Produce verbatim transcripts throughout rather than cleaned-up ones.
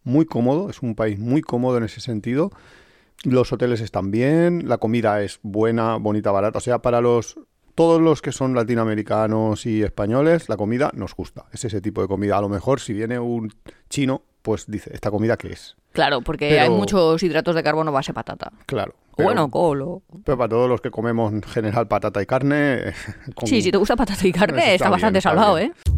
muy cómodo, es un país muy cómodo en ese sentido. Los hoteles están bien, la comida es buena, bonita, barata. O sea, para los todos los que son latinoamericanos y españoles, la comida nos gusta. Es ese tipo de comida. A lo mejor si viene un chino, pues dice, ¿esta comida qué es? Claro, porque pero, hay muchos hidratos de carbono base patata. Claro. Pero, bueno, colo. Pero para todos los que comemos en general patata y carne... Con, sí, si te gusta patata y carne, está, está bastante bien, salvado, bien. ¿eh?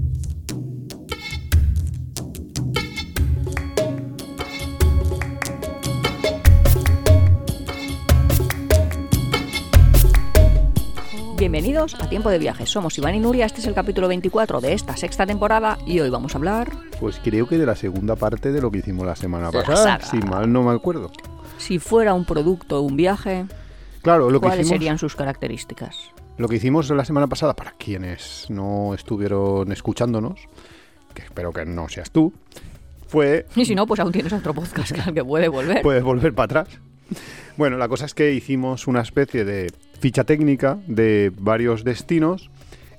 Bienvenidos a Tiempo de Viajes. Somos Iván y Nuria, este es el capítulo veinticuatro de esta sexta temporada y hoy vamos a hablar... Pues creo que de la segunda parte de lo que hicimos la semana pasada, si mal no me acuerdo. Si fuera un producto, un viaje, claro, lo que ¿cuáles hicimos, serían sus características? Lo que hicimos la semana pasada, para quienes no estuvieron escuchándonos, que espero que no seas tú, fue... Y si no, pues aún tienes otro podcast al que puede volver. Puedes volver para atrás. Bueno, la cosa es que hicimos una especie de ficha técnica de varios destinos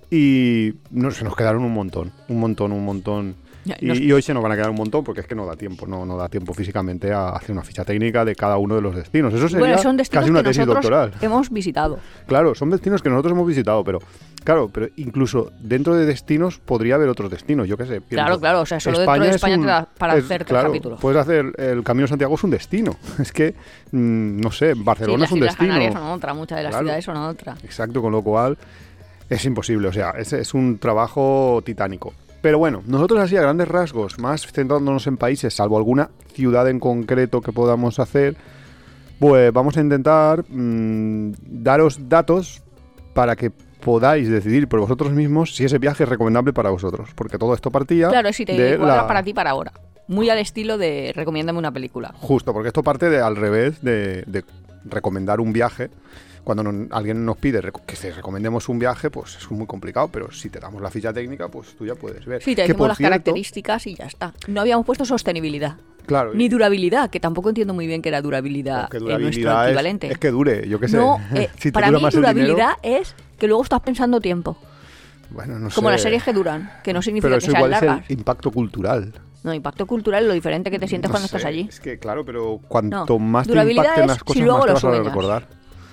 y no, se nos quedaron un montón, un montón, un montón. Y, nos... y hoy se nos van a quedar un montón porque es que no da tiempo, no, no da tiempo físicamente a hacer una ficha técnica de cada uno de los destinos. Eso sería bueno, son destinos casi una que tesis doctoral. Hemos visitado. Claro, son destinos que nosotros hemos visitado, pero claro, pero incluso dentro de destinos podría haber otros destinos, yo qué sé. Pienso, claro, claro, o sea, solo España dentro de España un, te da para es, hacer tres claro, capítulos. Puedes hacer el Camino de Santiago es un destino. Es que, mmm, no sé, Barcelona sí, es un destino. Las Canarias son otra, muchas de las claro, ciudades son otra. Exacto, con lo cual es imposible, o sea, es, es un trabajo titánico. Pero bueno, nosotros así a grandes rasgos, más centrándonos en países, salvo alguna ciudad en concreto que podamos hacer, pues vamos a intentar mmm, daros datos para que podáis decidir por vosotros mismos si ese viaje es recomendable para vosotros. Porque todo esto partía Claro, si te de cuadra la... para ti para ahora. Muy al estilo de recomiéndame una película. Justo, porque esto parte de al revés de, de recomendar un viaje. Cuando no, alguien nos pide que te recomendemos un viaje, pues es muy complicado, pero si te damos la ficha técnica, pues tú ya puedes ver. Sí, te decimos las cierto, características y ya está. No habíamos puesto sostenibilidad. Claro. Ni durabilidad, que tampoco entiendo muy bien qué era durabilidad, que durabilidad en nuestro equivalente. Es, es que dure, yo qué sé. No, eh, si para mí durabilidad dinero... es que luego estás pensando tiempo. Bueno, no sé. Como las series que duran, que no significa pero que sean largas. Pero es el impacto cultural. No, impacto cultural es lo diferente que te sientes no cuando sé, estás allí. Es que claro, pero cuanto no, es más te impacten las cosas, si luego más te lo vas sueñas. a recordar.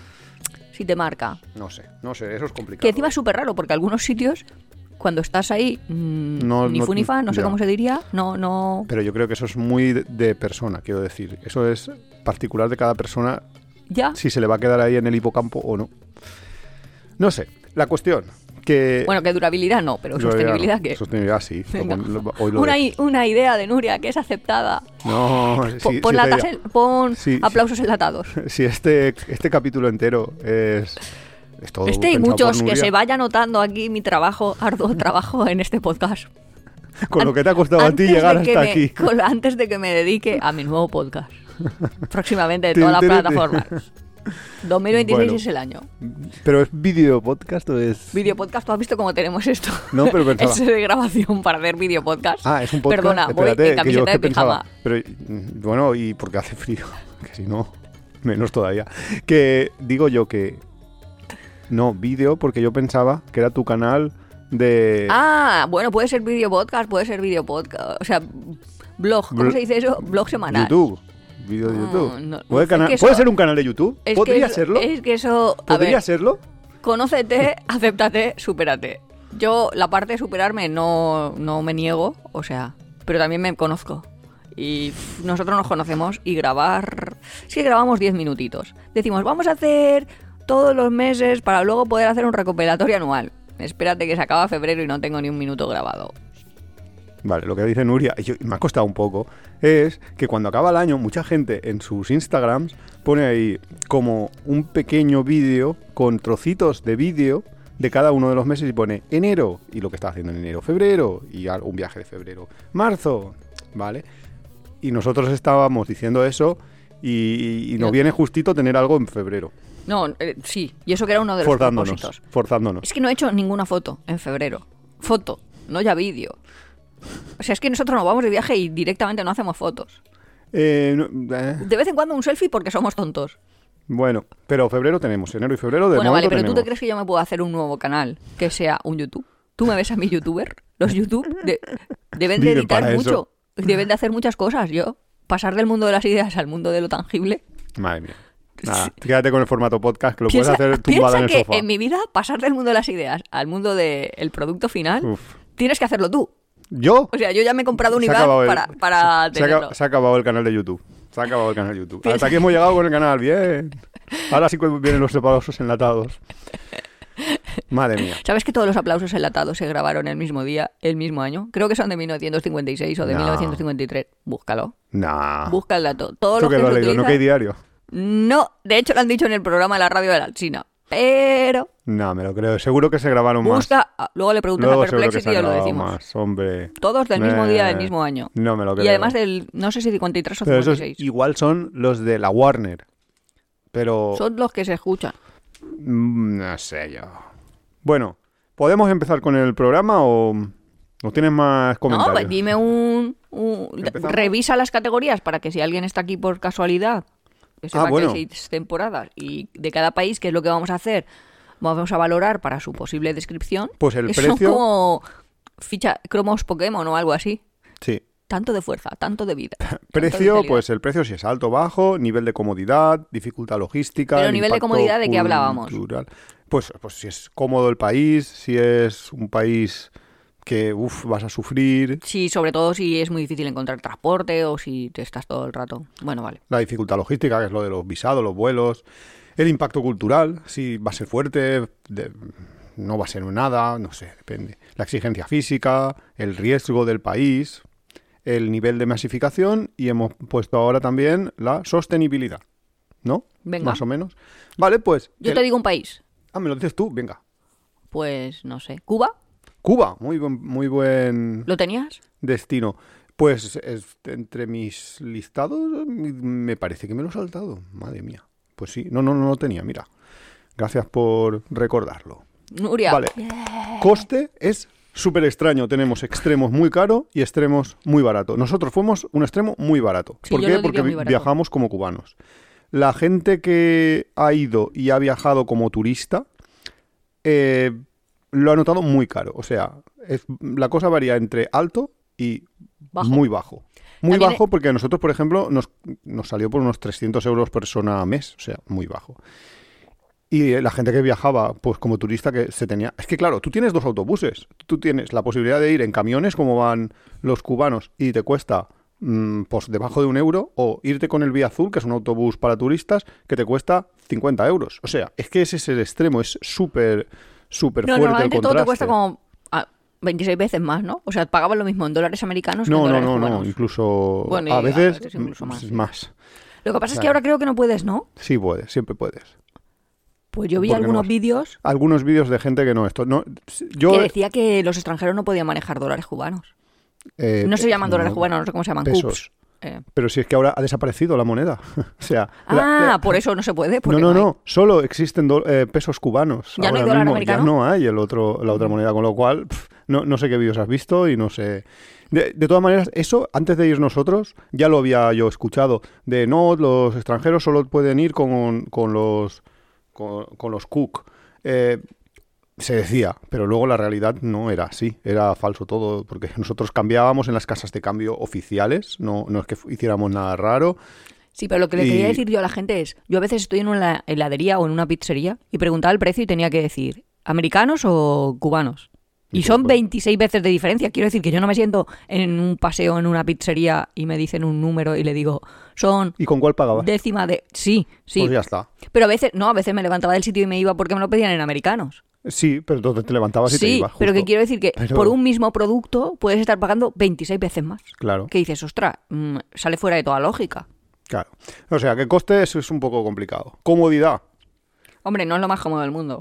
Si te marca. No sé, no sé, eso es complicado. Que encima es súper raro, porque algunos sitios, cuando estás ahí, mmm, no, ni no, fu ni fa, no sé ya. cómo se diría, no, no... Pero yo creo que eso es muy de, de persona, quiero decir. Eso es particular de cada persona, ya. Si se le va a quedar ahí en el hipocampo o no. No sé, la cuestión... Que... Bueno, que durabilidad no, pero durabilidad sostenibilidad no. ¿qué? Sostenibilidad sí. Lo, hoy lo una, una idea de Nuria que es aceptada. No, pon, sí, pon, sí latas en, pon sí, aplausos sí. enlatados. Sí, este, este capítulo entero es... es todo este y muchos que se vaya notando aquí mi trabajo, arduo trabajo en este podcast. Con lo que te ha costado a ti llegar hasta me, aquí. Con, antes de que me dedique a mi nuevo podcast. Próximamente de todas las plataformas. dos mil veintiséis bueno, es el año. ¿Pero es video podcast o es...? Video podcast, ¿tú has visto cómo tenemos esto? No, pero pensaba... Es de grabación para hacer video podcast. Ah, es un podcast. Perdona, Espérate, voy en camiseta de pensaba, pijama. Pero, bueno, y porque hace frío, que si no, menos todavía. Que digo yo que... No, video, porque yo pensaba que era tu canal de... Ah, bueno, puede ser video podcast, puede ser video podcast. O sea, blog, ¿cómo Bl- se dice eso? Blog semanal. YouTube. Vídeo de YouTube. No, no, ¿Puede, cana- eso, ¿Puede ser un canal de YouTube? Es ¿Podría eso, serlo? Es que eso... ¿Podría ver, serlo? Conócete, acéptate, supérate. Yo la parte de superarme no, no me niego, o sea, pero también me conozco. Y pff, nosotros nos conocemos y grabar... Sí, grabamos diez minutitos. Decimos, vamos a hacer todos los meses para luego poder hacer un recopilatorio anual. Espérate que se acaba febrero y no tengo ni un minuto grabado. Vale, lo que dice Nuria, y yo, me ha costado un poco, es que cuando acaba el año, mucha gente en sus Instagrams pone ahí como un pequeño vídeo con trocitos de vídeo de cada uno de los meses y pone enero, y lo que está haciendo en enero, febrero, y un viaje de febrero, marzo, ¿vale? Y nosotros estábamos diciendo eso y, y nos viene justito tener algo en febrero. No, eh, sí, y eso que era uno de los forzándonos, propósitos. Forzándonos. Es que no he hecho ninguna foto en febrero. Foto, no ya vídeo. O sea, es que nosotros nos vamos de viaje y directamente no hacemos fotos. Eh, no, eh. De vez en cuando un selfie porque somos tontos. Bueno, pero febrero tenemos, enero y febrero de Bueno, vale, pero tenemos. ¿tú te crees que yo me puedo hacer un nuevo canal que sea un YouTube? ¿Tú me ves a mi youtuber? Los YouTube de, deben de editar mucho. Deben de hacer muchas cosas, yo. pasar del mundo de las ideas al mundo de lo tangible. Madre mía. Nada, quédate con el formato podcast que lo Piensa, puedes hacer tumbada en el piensa sofá. que en mi vida, pasar del mundo de las ideas al mundo del producto final, Uf. tienes que hacerlo tú. ¿Yo? O sea, yo ya me he comprado un Se ha IBAN acabado el- para, para se, se ha, tenerlo. acab- se ha acabado el canal de YouTube. Se ha acabado el canal de YouTube. Piensa- Hasta aquí hemos llegado con el canal, bien. Ahora sí que vienen los aplausos enlatados. Madre mía. ¿Sabes que todos los aplausos enlatados se grabaron el mismo día, el mismo año? Creo que son de mil novecientos cincuenta y seis o de No. mil novecientos cincuenta y tres. Búscalo. Nah. Busca el dato. Todos ¿Tú los qué que lo has se leído? ¿No que utilizan- hay diario? No, de hecho lo han dicho en el programa de la radio de la China. Pero No, me lo creo. Seguro que se grabaron más. busca, ah, luego le preguntas Luego a seguro que se Perplexity ha y os lo grabado decimos. más, hombre. Todos del mismo Eh, día, del mismo año. No me lo creo. Y además del, no sé si cincuenta y tres o Pero esos cincuenta y seis. igual son los de la Warner. Pero... Son los que se escuchan. mm, No sé yo. Bueno, ¿podemos empezar con el programa o, o tienes más No, comentarios? pues dime un, un- ¿Empezamos? Revisa las categorías para que si alguien está aquí por casualidad, que sepa Ah, bueno. que hay seis temporadas y de cada país, qué es lo que vamos a hacer, vamos a valorar para su posible descripción. Pues el Son precio- como ficha cromos Pokémon o algo así. Sí. Tanto de fuerza, tanto de vida. tanto de Precio, vitalidad. pues el precio si es alto, bajo, nivel de comodidad, dificultad logística. Pero el nivel de impacto comodidad, ¿de qué hablábamos? cultural. Pues, pues si es cómodo el país, si es un país que uf, vas a sufrir, Sí, sobre todo si es muy difícil encontrar transporte o si te estás todo el rato. Bueno, vale. la dificultad logística, que es lo de los visados, los vuelos, el impacto cultural, si va a ser fuerte, de- no va a ser nada, no sé, depende. La exigencia física, el riesgo del país, el nivel de masificación y hemos puesto ahora también la sostenibilidad, ¿no? Venga. Más o menos. Vale, pues... Yo el- te digo un país. Ah, me lo dices tú, venga. Pues no sé. ¿Cuba? Cuba, muy buen, muy buen ¿Lo tenías? destino. Pues es- entre mis listados me parece que me lo he saltado. Madre mía. Pues sí, no, no, no lo tenía, mira. Gracias por recordarlo. Nuria. Vale. Coste es súper extraño. Tenemos extremos muy caro y extremos muy barato. Nosotros fuimos un extremo muy barato. Sí, ¿Por yo qué? lo diría Porque muy vi- barato. viajamos como cubanos. La gente que ha ido y ha viajado como turista eh, lo ha notado muy caro. O sea, es- la cosa varía entre alto y Bajo. muy bajo. Muy También bajo porque a nosotros, por ejemplo, nos, nos salió por unos trescientos euros persona a mes. O sea, muy bajo. Y eh, la gente que viajaba, pues como turista, que se tenía... Es que claro, tú tienes dos autobuses. Tú tienes la posibilidad de ir en camiones, como van los cubanos, y te cuesta mm, pues debajo de un euro, o irte con el Vía Azul, que es un autobús para turistas, que te cuesta cincuenta euros. O sea, es que ese es el extremo, es súper, súper No, fuerte el normalmente todo contraste. te cuesta como ah, veintiséis veces más, ¿no? O sea, pagaban lo mismo en dólares americanos que en No, no, dólares no, no, cubanos. incluso Bueno, y a a veces, veces incluso más, mm, sí. más. Lo que pasa es Claro. que ahora creo que no puedes, ¿no? Sí puedes, siempre puedes. Pues yo vi Porque algunos no- vídeos Algunos vídeos de gente que no, esto no, yo que decía que los extranjeros no podían manejar dólares cubanos. eh, No se llaman dólares no, cubanos, no sé cómo se llaman. pesos. Cups. Eh, Pero si es que ahora ha desaparecido la moneda. O sea, Ah, la- la- por eso no se puede. no, porque no, hay. no, solo existen do- eh, pesos cubanos. ¿Ya no hay ahora dólar mismo. americano? Ya no hay el otro, la otra moneda, con lo cual pf, no, no sé qué vídeos has visto y no sé. De, de todas maneras, eso, antes de ir nosotros, ya lo había yo escuchado, de no, los extranjeros solo pueden ir con, con los con, con los Cook. Eh, se decía, pero luego la realidad no era así, era falso todo, porque nosotros cambiábamos en las casas de cambio oficiales, no, no es que hiciéramos nada raro. Sí, pero lo que le Y- quería decir yo a la gente es, yo a veces estoy en una heladería o en una pizzería y preguntaba el precio y tenía que decir, ¿americanos o cubanos? Y Y son pues- veintiséis veces de diferencia. Quiero decir que yo no me siento en un paseo en una pizzería y me dicen un número y le digo, son ¿Y con cuál pagabas? décima de... Sí, sí. Pues ya está. Pero a veces, no, a veces me levantaba del sitio y me iba porque me lo pedían en americanos. Sí, pero entonces te levantabas y te Sí, ibas. pero que justo. quiero decir que Pero- por un mismo producto puedes estar pagando veintiséis veces más. Claro, Que dices, ostras, mm, sale fuera de toda lógica. claro. O sea, que coste es, es un poco complicado. Comodidad. Hombre, no es lo más cómodo del mundo.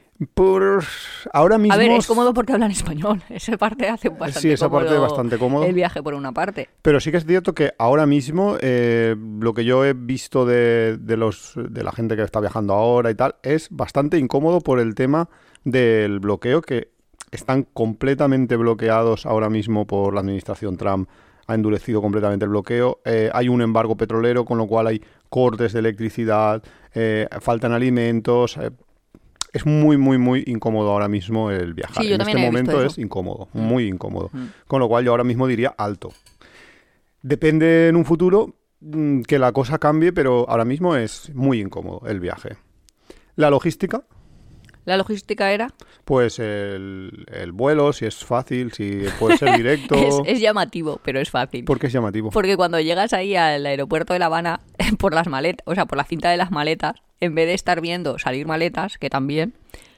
Por ahora mismo... A ver, es cómodo porque hablan español. Esa parte hace bastante Sí, esa parte cómodo bastante cómodo. el viaje por una parte. Pero sí que es cierto que ahora mismo eh, lo que yo he visto de, de los de la gente que está viajando ahora y tal es bastante incómodo por el tema del bloqueo, que están completamente bloqueados ahora mismo por la administración Trump. Ha endurecido completamente el bloqueo. Eh, hay un embargo petrolero, con lo cual hay cortes de electricidad, eh, faltan alimentos. eh, es muy, muy, muy incómodo ahora mismo el viajar. Sí, yo en también este he visto momento eso. es incómodo, muy incómodo. Mm. Con lo cual yo ahora mismo diría alto. Depende en un futuro, mm, que la cosa cambie, pero ahora mismo es muy incómodo el viaje. La logística, La logística era... pues el, el vuelo, si es fácil, si puede ser directo. Es, es llamativo, pero es fácil. ¿Por qué es llamativo? Porque cuando llegas ahí al aeropuerto de La Habana, por las maletas, o sea, por la cinta de las maletas, en vez de estar viendo salir maletas, que también,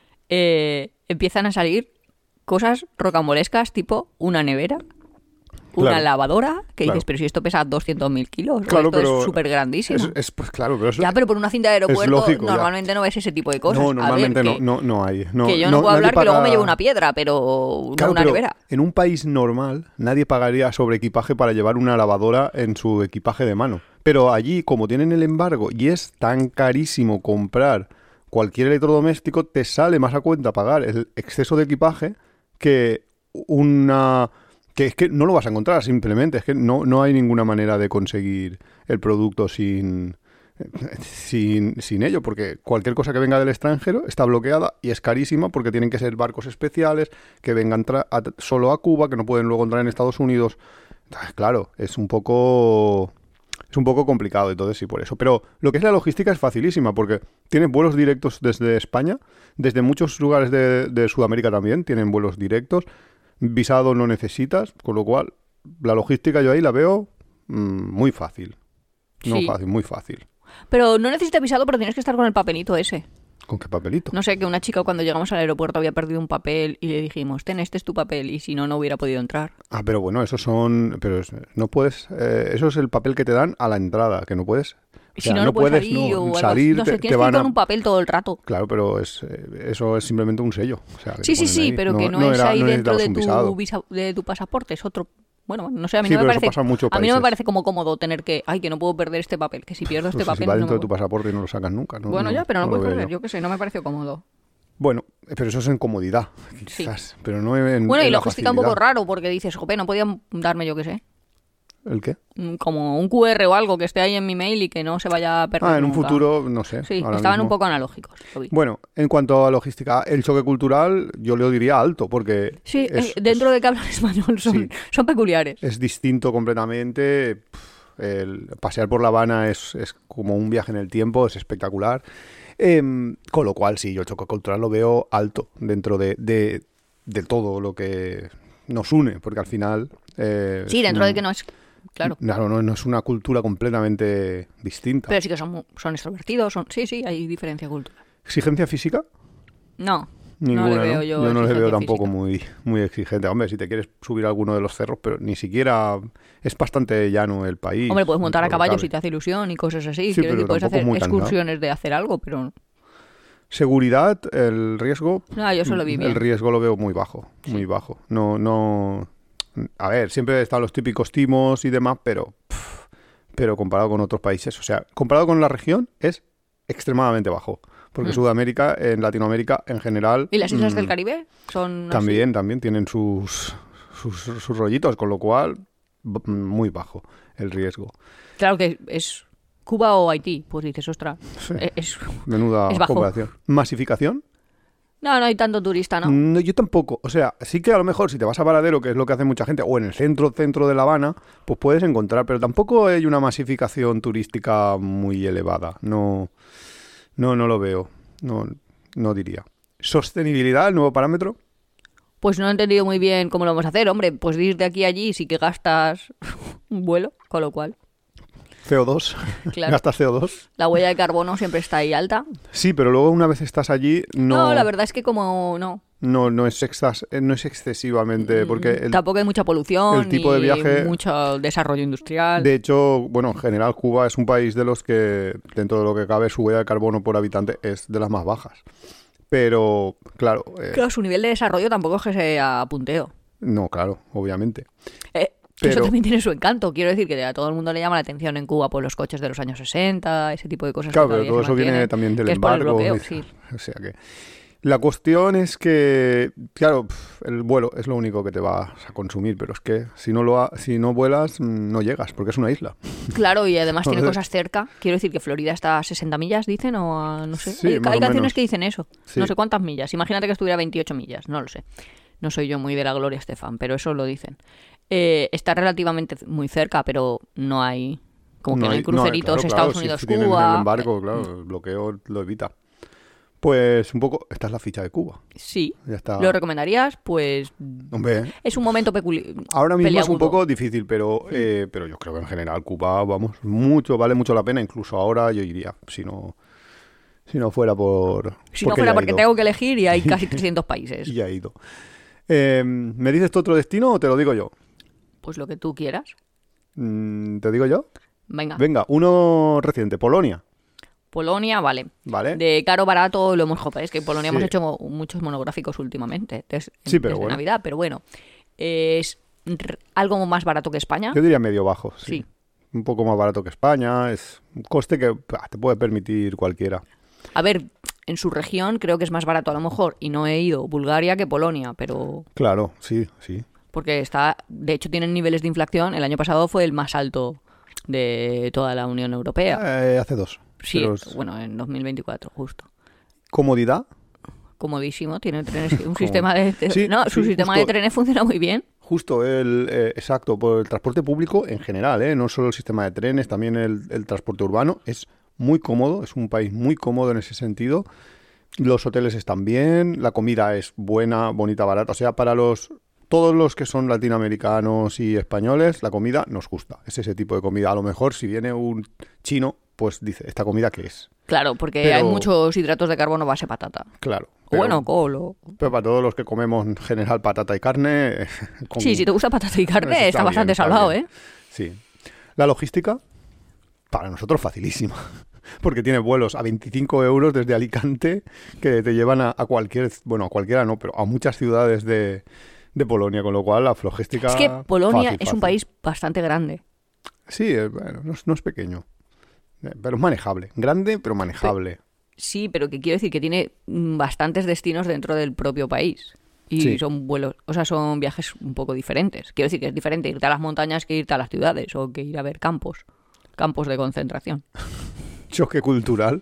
eh, empiezan a salir cosas rocambolescas, tipo una nevera, una Claro. lavadora, que Claro. dices, pero si esto pesa doscientos mil kilos, o Claro, esto pero es súper grandísimo. Es, es, pues claro, pero eso Ya, pero por una cinta de aeropuerto lógico, ya. normalmente no ves ese tipo de cosas. no, A ver, normalmente no, que- no, no hay. No, que yo no, puedo nadie hablar que luego paga- me llevo una piedra, pero Claro, no una pero nevera. en un país normal nadie pagaría sobre equipaje para llevar una lavadora en su equipaje de mano. Pero allí, como tienen el embargo y es tan carísimo comprar cualquier electrodoméstico, te sale más a cuenta pagar el exceso de equipaje que una... que es que no lo vas a encontrar simplemente, es que no, no hay ninguna manera de conseguir el producto sin, sin, sin ello, porque cualquier cosa que venga del extranjero está bloqueada y es carísima porque tienen que ser barcos especiales que vengan tra- a- solo a Cuba, que no pueden luego entrar en Estados Unidos. Entonces, claro, es un poco... Es un poco complicado, entonces sí, por eso. Pero lo que es la logística es facilísima, porque tienen vuelos directos desde España, desde muchos lugares de, de Sudamérica también tienen vuelos directos, visado no necesitas, con lo cual la logística yo ahí la veo mm, muy fácil. No Sí. fácil, muy fácil. Pero no necesitas visado, pero tienes que estar con el papelito ese. ¿Con qué papelito? No sé, que una chica cuando llegamos al aeropuerto había perdido un papel y le dijimos, ten, este es tu papel, y si no, no hubiera podido entrar. Ah, pero bueno, esos son... Pero es- no puedes... eh, eso es el papel que te dan a la entrada, que no puedes... Y o sea, si no, no, puedes puedes salir no, o algo así. salir, No sé, te, tienes te que ir van con a... un papel todo el rato. Claro, pero es, eh, eso es simplemente un sello. O sea, que Sí, te sí, ponen sí, ahí. pero que no, es era- ahí no dentro necesitabas de un tu, visado. visa- de tu pasaporte, es otro... Bueno, no sé, a mí Sí, no me pero eso parece... pasa en muchos A mí no me países. parece como cómodo tener que... Ay, que no puedo perder este papel, que si pierdo este Pues si papel va no dentro me de tu puedo- pasaporte y no lo sacas nunca. No, Bueno, no- ya, pero no, no puedes lo veo perder, yo. yo qué sé, no me pareció cómodo. Bueno, pero eso es en comodidad, Sí. quizás. Pero no en. Bueno, en y la logística un poco facilidad. raro, porque dices, jope, no podían darme, yo qué sé, ¿El qué? mm, como un Q R o algo que esté ahí en mi mail y que no se vaya a perder Ah, en un nunca. futuro, no sé. Sí, ahora estaban un mismo. poco analógicos, lo vi. Bueno, en cuanto a logística, el choque cultural yo le diría alto, porque. Sí, es, eh, dentro de que hablan español son, Sí. son peculiares. es distinto completamente. Pf, El pasear por La Habana es, es como un viaje en el tiempo, es espectacular. Em, con lo cual, sí, yo el choque cultural lo veo alto dentro de, de, de todo lo que nos une, porque al final... eh, Sí, es dentro un- de que no es... Claro. Claro, no, no es una cultura completamente distinta. Pero sí que son, mu- son extrovertidos, son... Sí, sí, hay diferencia cultural. ¿Exigencia física? No, Ninguna, no le veo ¿no? yo no le veo exigencia tampoco física. muy, muy exigente. Hombre, si te quieres subir a alguno de los cerros, pero ni siquiera es bastante llano el país. Hombre, puedes montar a dentro de lo caballo que si te cabe. hace ilusión y cosas así. Sí, Quiero pero decir, puedes tampoco hacer muy cansado. excursiones de hacer algo, pero... Seguridad, el riesgo. No, yo solo vi bien. El riesgo lo veo muy bajo, muy bajo. No, no. A ver, siempre están los típicos timos y demás, pero. pff, pero comparado con otros países, o sea, comparado con la región, es extremadamente bajo. Porque Mm. Sudamérica, en Latinoamérica en general. ¿Y las islas mm, del Caribe? Son así? También, también tienen sus, sus, sus rollitos, con lo cual, b- muy bajo el riesgo. Claro que es Cuba o Haití. Pues dices, ostras, Sí. e- es... Menuda Es bajo. comparación. ¿Masificación? No, no hay tanto turista, ¿no? No, yo tampoco. O sea, sí que a lo mejor si te vas a Varadero, que es lo que hace mucha gente, o en el centro, centro de La Habana, pues puedes encontrar, pero tampoco hay una masificación turística muy elevada. No, no, no lo veo. No, no diría. ¿Sostenibilidad, el nuevo parámetro? Pues no he entendido muy bien cómo lo vamos a hacer. Hombre, pues de ir de aquí a allí sí que gastas un vuelo, con lo cual C O dos. Claro. ¿Gastas C O dos? la huella de carbono siempre está ahí alta. Sí, pero luego una vez estás allí, no, No, la verdad es que como no. no, no, es, exas- eh, no es excesivamente, porque el- Tampoco hay mucha polución, el tipo de ni viaje- mucho desarrollo industrial. de hecho, bueno, en general Cuba es un país de los que, dentro de lo que cabe, su huella de carbono por habitante es de las más bajas. Pero, claro, eh, Claro, su nivel de desarrollo tampoco es que sea punteo. no, claro, obviamente. Eh, que Eso Pero- también tiene su encanto. Quiero decir que a todo el mundo le llama la atención en Cuba por los coches de los años sesenta, ese tipo de cosas. Claro, que pero todavía todo se eso viene mantienen, también del que es por el embargo. bloqueo, y- sí. O sea que... La cuestión es que, claro, pf, el vuelo es lo único que te vas a consumir, pero es que si no lo ha- si no vuelas, mm, no llegas, porque es una isla. Claro, y además tiene Joder. cosas cerca. Quiero decir que Florida está a sesenta millas, dicen, o a, no sé. Sí, hay más hay o canciones menos. que dicen eso. Sí. No sé cuántas millas. Imagínate que estuviera a veintiocho millas, no lo sé. No soy yo muy de la Gloria Estefan, pero eso lo dicen. Eh, está relativamente muy cerca, pero no hay Como que no hay no, cruceritos claro, Estados claro, Unidos, si tienes Cuba. el embargo, claro, el bloqueo lo evita. Pues un poco, esta es la ficha de Cuba. Sí. Ya está. ¿Lo recomendarías? Pues Hombre, es un momento peculiar. ahora mismo es un poco difícil, pero, eh, pero yo creo que en general Cuba, vamos, mucho, vale mucho la pena. Incluso ahora yo iría, si no, si no fuera por... Si no fuera ya he porque ido. tengo que elegir y hay casi trescientos países. Y ya he ido. Eh, ¿Me dices tu otro destino o te lo digo yo? Pues lo que tú quieras. Mm, ¿Te digo yo? Venga. Venga, uno reciente, Polonia. Polonia, vale. Vale. De caro barato lo hemos jopado. Es que en Polonia Sí. hemos hecho mo- muchos monográficos últimamente. Des- Sí, pero desde bueno. Navidad, pero bueno. Es r- algo más barato que España. Yo diría medio bajo, sí. Sí. Un poco más barato que España. Es un coste que bah, te puede permitir cualquiera. A ver, en su región creo que es más barato a lo mejor. Y no he ido Bulgaria que Polonia, pero... Claro, sí, sí. Porque está... De hecho tienen niveles de inflación. El año pasado fue el más alto de toda la Unión Europea. Eh, hace dos. Sí, Pero es- bueno, en dos mil veinticuatro, justo. Comodidad. Comodísimo, tiene trenes, un sistema de... de- Sí, no, su sí, sistema justo. de trenes funciona muy bien. Justo, el eh, exacto, por el transporte público en general, ¿eh? No solo el sistema de trenes, también el, el transporte urbano es muy cómodo, es un país muy cómodo en ese sentido. Los hoteles están bien, la comida es buena, bonita, barata. O sea, para los todos los que son latinoamericanos y españoles, la comida nos gusta. Es ese tipo de comida. A lo mejor si viene un chino, pues dice, ¿esta comida qué es? Claro, porque Pero- hay muchos hidratos de carbono base patata. Claro. O pero- bueno, col o... Pero para todos los que comemos en general patata y carne... con- Sí, si te gusta patata y carne, Está está, bien, bastante está salvado, bien. ¿eh? Sí. La logística, para nosotros facilísima. Porque tiene vuelos a veinticinco euros desde Alicante que te llevan a, a cualquier... Bueno, a cualquiera no, pero a muchas ciudades de, de Polonia. Con lo cual la logística... Es que Polonia fácil, es un fácil. país bastante grande. Sí, es- bueno, no es, no es pequeño. Eh, Pero es manejable. Grande, pero manejable. Sí, pero que quiero decir que tiene mm, bastantes destinos dentro del propio país. Y Sí. son vuelos, o sea, son viajes un poco diferentes. Quiero decir que es diferente irte a las montañas que irte a las ciudades o que ir a ver campos, campos de concentración. Choque cultural,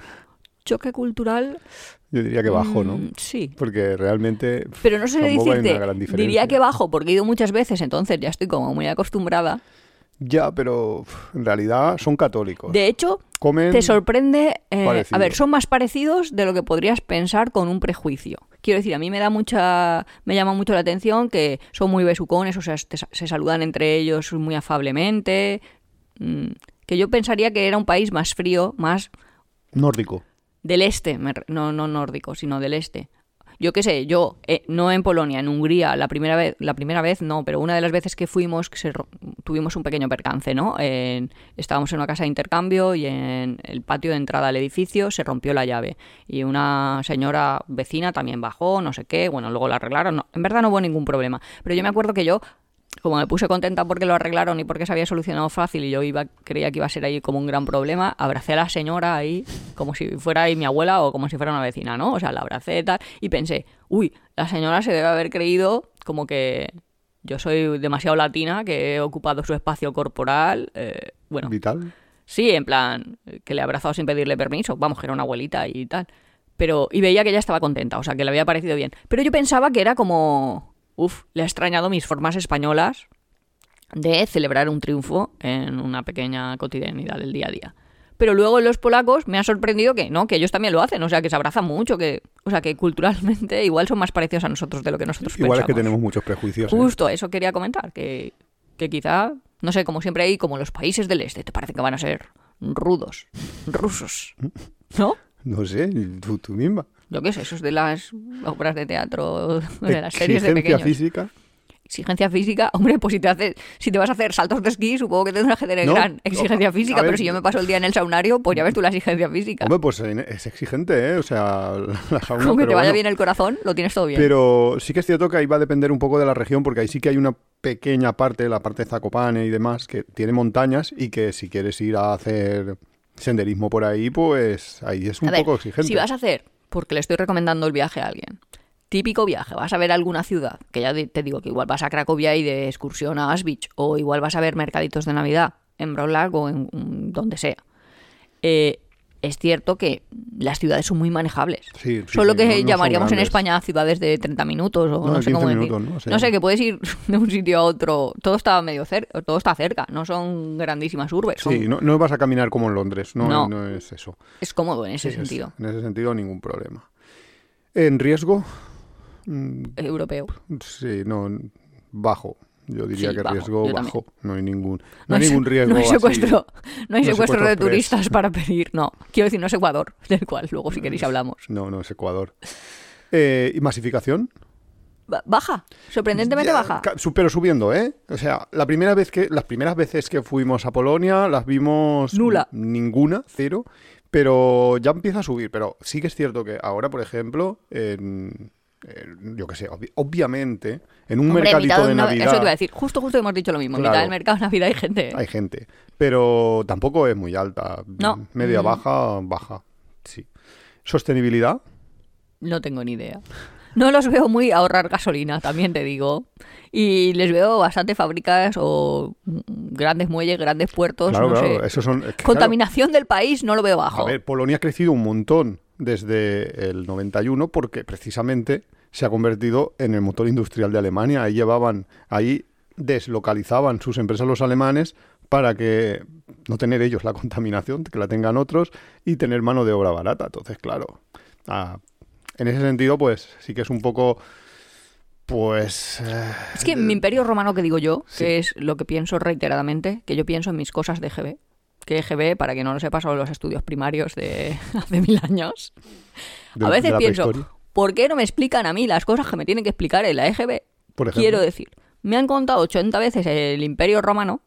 Choque cultural, yo diría que bajo, ¿no? mm, sí. Porque realmente... Pero no sé tampoco hay una decirte, gran diferencia. diría que bajo porque he ido muchas veces, entonces ya estoy como muy acostumbrada. Ya, pero uf, en realidad son católicos. De hecho, Comen... te sorprende, eh, parecido. a ver, son más parecidos de lo que podrías pensar con un prejuicio. Quiero decir, a mí me da mucha, me llama mucho la atención que son muy besucones, o sea, te- se saludan entre ellos muy afablemente, mm, que yo pensaría que era un país más frío, más Nórdico. del este, me re- no, no nórdico, sino del este. Yo qué sé, yo, eh, no en Polonia, en Hungría, la primera vez, la primera vez no, pero una de las veces que fuimos, que se ro- tuvimos un pequeño percance, ¿no? En- estábamos en una casa de intercambio y en el patio de entrada al edificio se rompió la llave. Y una señora vecina también bajó, no sé qué, bueno, luego la arreglaron. No, en verdad no hubo ningún problema. Pero yo me acuerdo que yo, como me puse contenta porque lo arreglaron y porque se había solucionado fácil y yo iba creía que iba a ser ahí como un gran problema, abracé a la señora ahí como si fuera ahí mi abuela o como si fuera una vecina, ¿no? O sea, la abracé y tal y pensé, uy, la señora se debe haber creído como que yo soy demasiado latina, que he ocupado su espacio corporal, eh, bueno, Vital. sí, en plan, que le he abrazado sin pedirle permiso, vamos, que era una abuelita y tal. Pero, y veía que ella estaba contenta, o sea, que le había parecido bien. Pero yo pensaba que era como... Uf, le ha extrañado mis formas españolas de celebrar un triunfo en una pequeña cotidianidad del día a día. Pero luego en los polacos me ha sorprendido que no, que ellos también lo hacen, o sea, que se abrazan mucho, que, o sea, que culturalmente igual son más parecidos a nosotros de lo que nosotros Igual es pensamos. que tenemos muchos prejuicios. ¿eh? Justo, eso quería comentar, que, que quizá, no sé, como siempre hay, como los países del este, te parece que van a ser rudos, rusos, ¿no? No sé, tú, tú misma. Yo qué sé, eso es de las obras de teatro, de las series de Exigencia pequeños. física. Exigencia física, hombre, pues si te haces, si te vas a hacer saltos de esqui, supongo que tendrás que tener No, gran exigencia a física, ver, pero si yo me paso el día en el saunario, pues ya ves tú la exigencia física. Hombre, pues es exigente, ¿eh? O sea, la sauna, Con que te pero vaya bueno. bien el corazón, lo tienes todo bien. Pero sí que es cierto que ahí va a depender un poco de la región, porque ahí sí que hay una pequeña parte, la parte de Zakopane y demás, que tiene montañas y que si quieres ir a hacer senderismo por ahí, pues ahí es un A ver, poco exigente. si vas a hacer, porque le estoy recomendando el viaje a alguien, típico viaje, vas a ver alguna ciudad, que ya te digo que igual vas a Cracovia y de excursión a Auschwitz, o igual vas a ver mercaditos de Navidad en Wrocław o en, en donde sea. Eh, es cierto que las ciudades son muy manejables. Sí, sí, son lo sí, que no- no son llamaríamos en grandes. España ciudades de treinta minutos o No, no, de sé cómo quince decir. minutos, No no sé. sé. que puedes ir de un sitio a otro. Todo está medio cerca, todo está cerca. No son grandísimas urbes. son- Sí, no, no vas a caminar como en Londres, no, No. no es eso. Es cómodo en ese Sí, es- sentido. en ese sentido, ningún problema. En riesgo, mm, Europeo. sí, no, bajo. Yo diría Sí, que bajo, riesgo yo bajo. No hay ningún, no No hay hay, ningún riesgo. no hay así. secuestro, no hay no hay secuestro de secuestro express. turistas para pedir. No, quiero decir, no es Ecuador, del cual luego si queréis hablamos. No, no es Ecuador. Eh, ¿Y masificación? Ba- Baja, sorprendentemente Ya, baja. ca- su- Pero subiendo, ¿eh? O sea, la primera vez que, las primeras veces que fuimos a Polonia las vimos Nula. ninguna, cero, pero ya empieza a subir. Pero sí que es cierto que ahora, por ejemplo, en, en- yo qué sé, obvi- obviamente, en un Hombre, mercadito mitad de una- Navidad Eso te iba a decir, justo, justo hemos dicho lo mismo. En Claro. mitad del mercado de Navidad hay gente. ¿eh? hay gente, pero tampoco es muy alta. No. Media Mm. baja, baja, sí. Sostenibilidad. No tengo ni idea. No los veo muy a ahorrar gasolina, también te digo. Y les veo bastante fábricas o mm, grandes muelles, grandes puertos, Claro, no claro, sé. esos son... es que, claro, Contaminación del país no lo veo bajo. a ver, Polonia ha crecido un montón desde el noventa y uno porque precisamente se ha convertido en el motor industrial de Alemania. Ahí llevaban, ahí deslocalizaban sus empresas los alemanes para que no tener ellos la contaminación, que la tengan otros y tener mano de obra barata. Entonces, claro, ah, en ese sentido, pues sí que es un poco, pues... eh, Es que mi imperio romano que digo yo, Sí. que es lo que pienso reiteradamente, que yo pienso en mis cosas de E G B. Que E G B, para que no lo sepa, son los estudios primarios de hace mil años. de- a de veces la pienso, prehistoria, ¿por qué no me explican a mí las cosas que me tienen que explicar en la E G B? por ejemplo. Quiero decir, me han contado ochenta veces el imperio romano,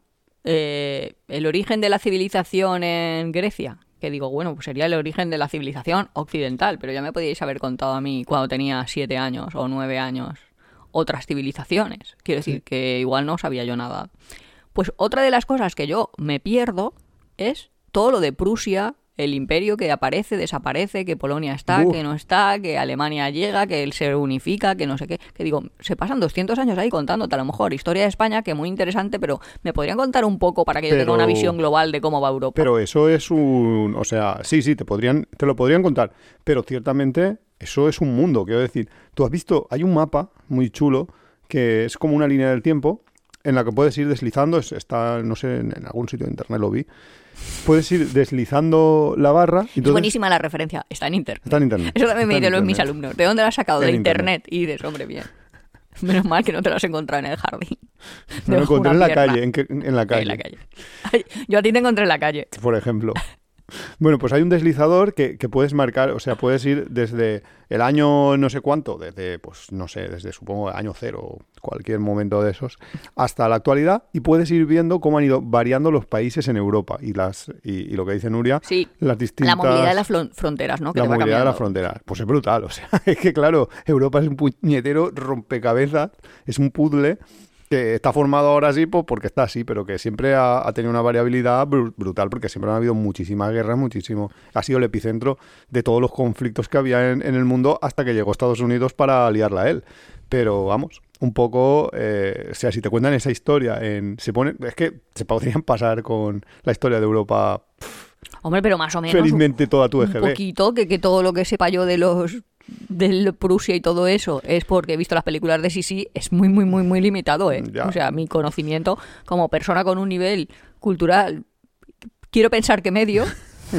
eh, el origen de la civilización en Grecia. Que digo, bueno, pues sería el origen de la civilización occidental, pero ya me podíais haber contado a mí cuando tenía siete años o nueve años otras civilizaciones. Quiero decir que igual no sabía yo nada. Pues otra de las cosas que yo me pierdo es todo lo de Prusia, el imperio que aparece, desaparece, que Polonia está, Uf. que no está, que Alemania llega, que él se unifica, que no sé qué. Que digo, se pasan doscientos años ahí contándote a lo mejor historia de España, que muy interesante, pero ¿me podrían contar un poco para que yo tenga Pero- una visión global de cómo va Europa? Pero eso es un... O sea, sí, sí, te podrían, te lo podrían contar. Pero ciertamente eso es un mundo. Quiero decir, tú has visto, hay un mapa muy chulo que es como una línea del tiempo en la que puedes ir deslizando. es- Está, no sé, en, en algún sitio de internet lo vi. Puedes ir deslizando la barra. Y Es entonces, buenísima la referencia, está en internet. Está en internet. Eso también me Está en dicen los mis internet. alumnos. ¿De dónde la has sacado? En De internet. internet. Y dices, hombre, bien. Menos mal que no te lo has encontrado en el jardín. Me lo Debajo encontré una en la pierna. calle, en, que- en la calle, En la calle. Ay, yo a ti te encontré en la calle. por ejemplo. Bueno, pues hay un deslizador que, que puedes marcar, o sea, puedes ir desde el año no sé cuánto, desde, pues no sé, desde supongo año cero, cualquier momento de esos, hasta la actualidad, y puedes ir viendo cómo han ido variando los países en Europa y las y, y lo que dice Nuria, Sí, las distintas... la movilidad de las fron- fronteras, ¿no? Que la te va movilidad de la cambiando. frontera. Pues es brutal, o sea, es que claro, Europa es un puñetero rompecabezas, es un puzzle que está formado ahora sí pues, porque está así, pero que siempre ha, ha tenido una variabilidad bru- brutal, porque siempre han habido muchísimas guerras, muchísimo. Ha sido el epicentro de todos los conflictos que había en, en el mundo hasta que llegó Estados Unidos para aliarla a él. Pero vamos, un poco, eh, o sea, si te cuentan esa historia, en, se pone, es que se podrían pasar con la historia de Europa Hombre, pero más o menos. felizmente toda tu un E G B. poquito, que, que todo lo que sepa yo de los del Prusia y todo eso es porque he visto las películas de Sisi, es muy, muy, muy, muy limitado, ¿eh? Ya. O sea, mi conocimiento como persona con un nivel cultural, quiero pensar que medio.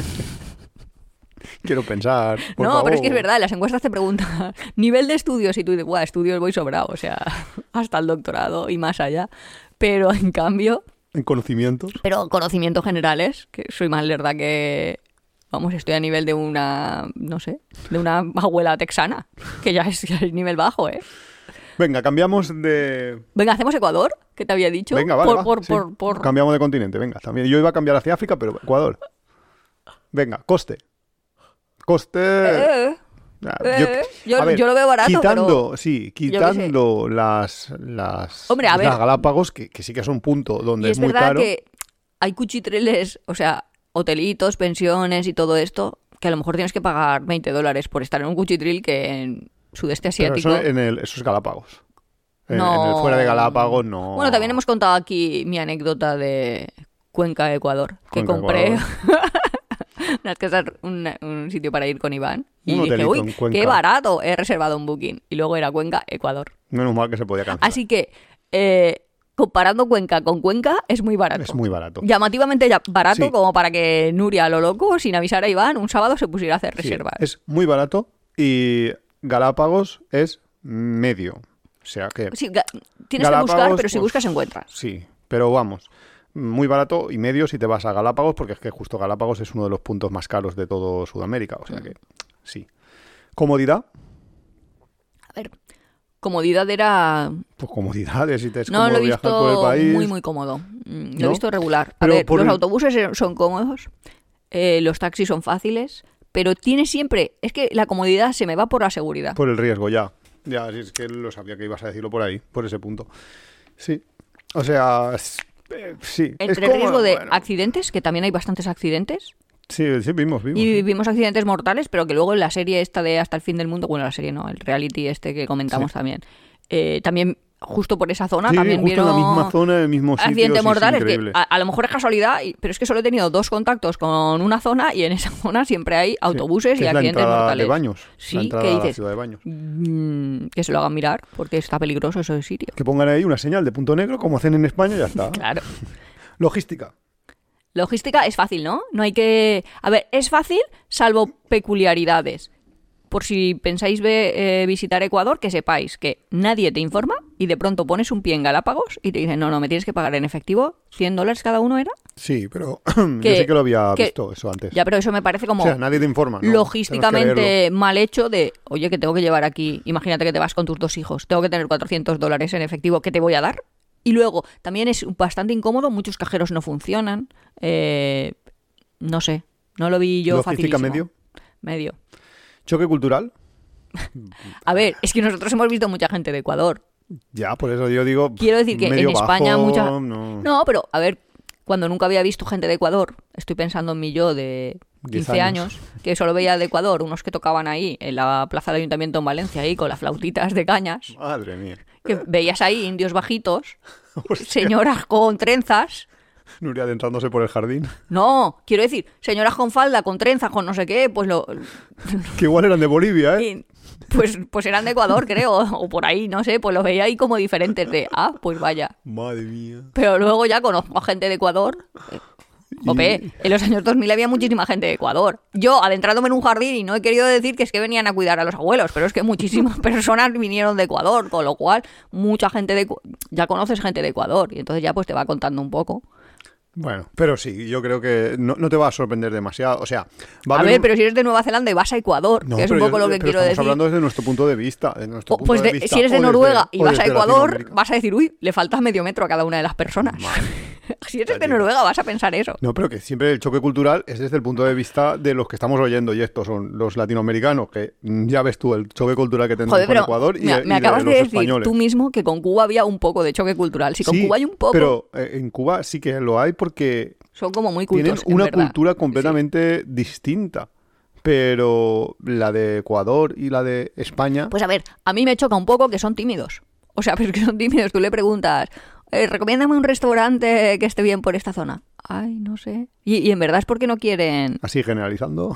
Quiero pensar. Por No, favor. pero es que es verdad, en las encuestas te preguntan nivel de estudios y tú dices, guau, estudios voy sobrado, o sea, hasta el doctorado y más allá. Pero en cambio, En conocimientos. pero conocimientos generales, que soy más lerda que... Vamos, estoy a nivel de una, no sé, de una abuela texana, que ya es, ya es nivel bajo, ¿eh? Venga, cambiamos de... Venga, ¿hacemos Ecuador? ¿Qué te había dicho? Venga, vale, por, va, por, sí. por, por- Cambiamos de continente, venga. También. Yo iba a cambiar hacia África, pero Ecuador. Venga, coste. Coste... Eh, Ah, eh, yo- a ver, yo lo veo barato, Quitando, pero- sí, qué sé. quitando las, las, Hombre, a las ver. Galápagos, que, que sí que son punto donde Y es, es muy verdad caro. que hay cuchitriles, o sea, hotelitos, pensiones y todo esto, que a lo mejor tienes que pagar veinte dólares por estar en un cuchitril que en sudeste Pero asiático... eso, en el, eso es Galápagos. En, No. en el fuera de Galápagos no. Bueno, también hemos contado aquí mi anécdota de Cuenca, Ecuador, que Cuenca, compré Ecuador. Unas casas, un, un sitio para ir con Iván. Y Un dije, hotelito uy, en Cuenca. qué barato, he reservado un booking. Y luego era Cuenca, Ecuador. Menos mal que se podía cancelar. Así que, eh, comparando Cuenca con Cuenca, es muy barato. Es muy barato. Llamativamente ya- barato, Sí. como para que Nuria, a lo loco, sin avisar a Iván, un sábado se pusiera a hacer Sí, reservas. es muy barato y Galápagos es medio. O sea que... Sí, ga- tienes que Galápagos, buscar, pero si pues, buscas encuentras. Sí, pero vamos, muy barato y medio si te vas a Galápagos, porque es que justo Galápagos es uno de los puntos más caros de todo Sudamérica, o sea que sí. Comodidad, A ver, comodidad era... pues comodidades, si te es No cómodo lo he viajar por el visto país. muy, muy cómodo. Mm, Lo ¿No? he visto regular. A Pero ver, por los el- autobuses son cómodos, eh, los taxis son fáciles, pero tiene siempre... Es que la comodidad se me va por la seguridad. Por el riesgo, ya. Ya, sí, es que lo sabía que ibas a decirlo por ahí, por ese punto. Sí, o sea, es- eh, sí. es Entre el cómodo, riesgo de bueno. accidentes, que también hay bastantes accidentes, Sí, sí, vimos, vimos. y vimos accidentes mortales, pero que luego en la serie esta de Hasta el fin del mundo, bueno, la serie no, el reality este que comentamos Sí. también, eh, también justo por esa zona Sí, también justo vieron en la misma zona, en el mismo sitio. accidente sí, mortal. sí, Es que increíble. a, a lo mejor es casualidad, y- pero es que solo he tenido dos contactos con una zona y en esa zona siempre hay autobuses que y es la accidentes entrada mortales. de Baños. Sí, la entrada ¿qué a la dices? ciudad de Baños. Mm, que se lo hagan mirar porque está peligroso ese sitio. Que pongan ahí una señal de punto negro, como hacen en España, y ya está. Claro. Logística. Logística es fácil, ¿no? No hay que... A ver, es fácil salvo peculiaridades. Por si pensáis ve- eh, visitar Ecuador, que sepáis que nadie te informa y de pronto pones un pie en Galápagos y te dicen, no, no, me tienes que pagar en efectivo, cien dólares cada uno era. Sí, pero yo Que- sé que lo había que- visto eso antes. Ya, pero eso me parece como O sea, nadie te informa, ¿no? Tenemos que logísticamente leerlo. mal hecho de, oye, que tengo que llevar aquí, imagínate que te vas con tus dos hijos, tengo que tener cuatrocientos dólares en efectivo, ¿qué te voy a dar? Y luego, también es bastante incómodo, muchos cajeros no funcionan, eh, no sé, no lo vi yo Logística facilísimo. medio. Medio. Choque cultural. A ver, es que nosotros hemos visto mucha gente de Ecuador. Ya, por eso yo digo. Quiero decir que medio en España bajo, mucha... No. No, pero a ver, cuando nunca había visto gente de Ecuador, estoy pensando en mí yo de Diez quince años. años, que solo veía de Ecuador unos que tocaban ahí en la plaza del Ayuntamiento en Valencia, ahí con las flautitas de cañas, Madre mía. que veías ahí indios bajitos, Hostia. señoras con trenzas. Nuria adentrándose por el jardín. No, quiero decir, señoras con falda, con trenzas, con no sé qué, pues lo... Que igual eran de Bolivia, ¿eh? y- Pues, pues eran de Ecuador, creo, o por ahí, no sé, pues los veía ahí como diferentes de, ah, pues vaya. Madre mía. Pero luego ya conozco a gente de Ecuador. eh, Jope, en los años dos mil había muchísima gente de Ecuador. Yo, adentrándome en un jardín, y no he querido decir que es que venían a cuidar a los abuelos, pero es que muchísimas personas vinieron de Ecuador, con lo cual mucha gente de... Ecu- ya conoces gente de Ecuador, y entonces ya pues te va contando un poco. Bueno, pero sí, yo creo que no, no te va a sorprender demasiado. O sea, va a, A haber ver, un- pero si eres de Nueva Zelanda y vas a Ecuador, No, que es un pero poco yo- lo que pero quiero estamos decir. hablando desde nuestro punto de vista. De nuestro O, punto pues de de- vista, si eres de o desde- Noruega y o vas a desde Ecuador, Latinoamérica. vas a decir, uy, le falta medio metro a cada una de las personas. Si eres de Noruega, vas a pensar eso. No, pero que siempre el choque cultural es desde el punto de vista de los que estamos oyendo, y estos son los latinoamericanos, que mm, ya ves tú el choque cultural que tenemos Joder, con pero Ecuador y, me, y me acabas de de, los decir españoles. tú mismo que con Cuba había un poco de choque cultural. Si con Sí, Cuba hay un poco, pero eh, en Cuba sí que lo hay porque son como muy tienen cultos. en una verdad. cultura completamente distinta. Pero la de Ecuador y la de España... Pues a ver, a mí me choca un poco que son tímidos. O sea, pero es que son tímidos. Tú le preguntas, eh, recomiéndame un restaurante que esté bien por esta zona. Ay, no sé. Y, y en verdad es porque no quieren... Así generalizando.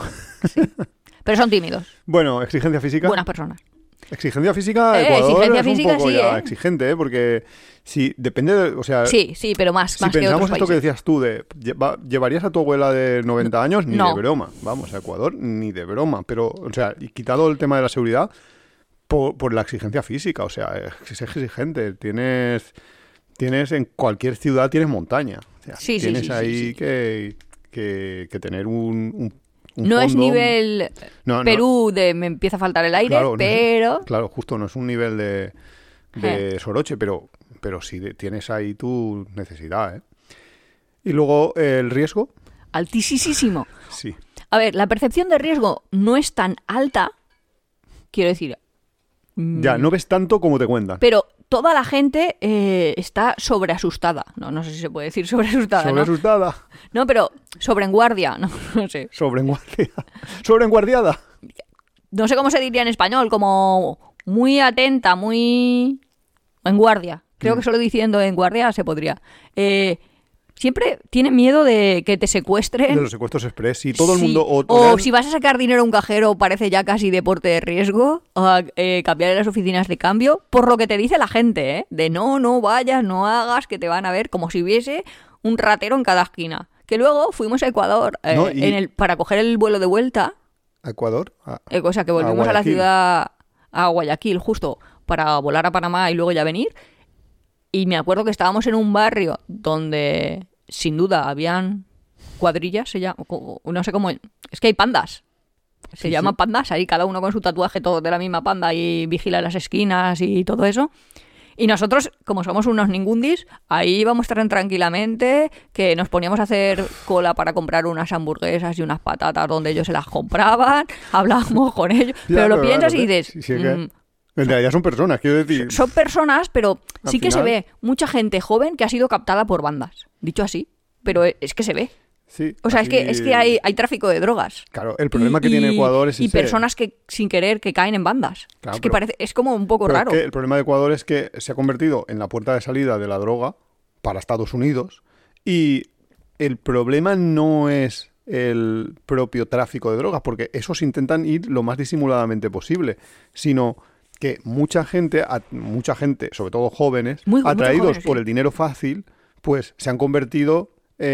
Pero son tímidos. Bueno, exigencia física. Buenas personas. Exigencia física, Eh, Ecuador exigencia es un física poco sí, ya ¿eh? exigente, ¿eh? Porque si depende de, o sea, Sí, sí, pero más, si más que pensamos otros esto que países. decías tú de lleva- llevarías a tu abuela de noventa años, ni No. de broma. Vamos, a Ecuador ni de broma, pero o sea, y quitado el tema de la seguridad por, por la exigencia física, o sea, es exigente, tienes tienes en cualquier ciudad tienes montaña, o sea, Sí, sí, tienes sí, sí, ahí sí. Que, que, que tener un, un, un No es fondo. nivel No, no. Perú de me empieza a faltar el aire, Claro, no es- pero... Claro, justo, no es un nivel de, de soroche, pero, pero sí de- tienes ahí tu necesidad, ¿eh? Y luego eh, el riesgo, Altísimo. sí. A ver, la percepción de riesgo no es tan alta, quiero decir, Ya, no ves tanto como te cuentan. pero toda la gente eh, está sobreasustada. No, no sé si se puede decir sobreasustada, Sobre ¿no? asustada, No, pero sobre en guardia, no, no sé. sobre enguardiada. Sobre enguardiada. No sé cómo se diría en español, como muy atenta, muy... en guardia. Creo Mm. que solo diciendo en guardia se podría. Eh, siempre tienen miedo de que te secuestren. De los secuestros express, sí, todo el Sí. mundo... O, O eran- si vas a sacar dinero a un cajero, parece ya casi deporte de riesgo. O eh, cambiar en las oficinas de cambio. Por lo que te dice la gente, ¿eh? De no, no vayas, no hagas, que te van a ver como si hubiese un ratero en cada esquina. Que luego fuimos a Ecuador eh, No, y- en el, para coger el vuelo de vuelta. ¿A Ecuador? Ah, Eh, o sea, que volvimos a, la Guayaquil. ciudad, a Guayaquil, justo para volar a Panamá y luego ya venir. Y me acuerdo que estábamos en un barrio donde, sin duda, habían cuadrillas, se llama, o- o no sé cómo, es que hay pandas. Se Sí, llaman sí. pandas, ahí cada uno con su tatuaje, todo de la misma panda y vigila las esquinas y todo eso. Y nosotros, como somos unos ningundis, ahí íbamos tan tranquilamente que nos poníamos a hacer cola para comprar unas hamburguesas y unas patatas donde ellos se las compraban, hablábamos con ellos, Ya, pero lo pero piensas claro, y dices, sí, sí, es que- mm, En realidad son personas, quiero decir. son personas, pero Al sí que se final- ve mucha gente joven que ha sido captada por bandas, dicho así, pero es que se ve. Sí, O sea, es que, así- es que hay, hay tráfico de drogas. Claro, el problema Y- que tiene y- Ecuador es Y ese. personas que sin querer que caen en bandas. Claro, es que pero- parece, es como un poco Pero es raro. que el problema de Ecuador es que se ha convertido en la puerta de salida de la droga para Estados Unidos y el problema no es el propio tráfico de drogas, porque esos intentan ir lo más disimuladamente posible, sino que mucha gente, a- mucha gente, sobre todo jóvenes, Muy jo- muchos atraídos jóvenes, por sí. el dinero fácil, pues se han convertido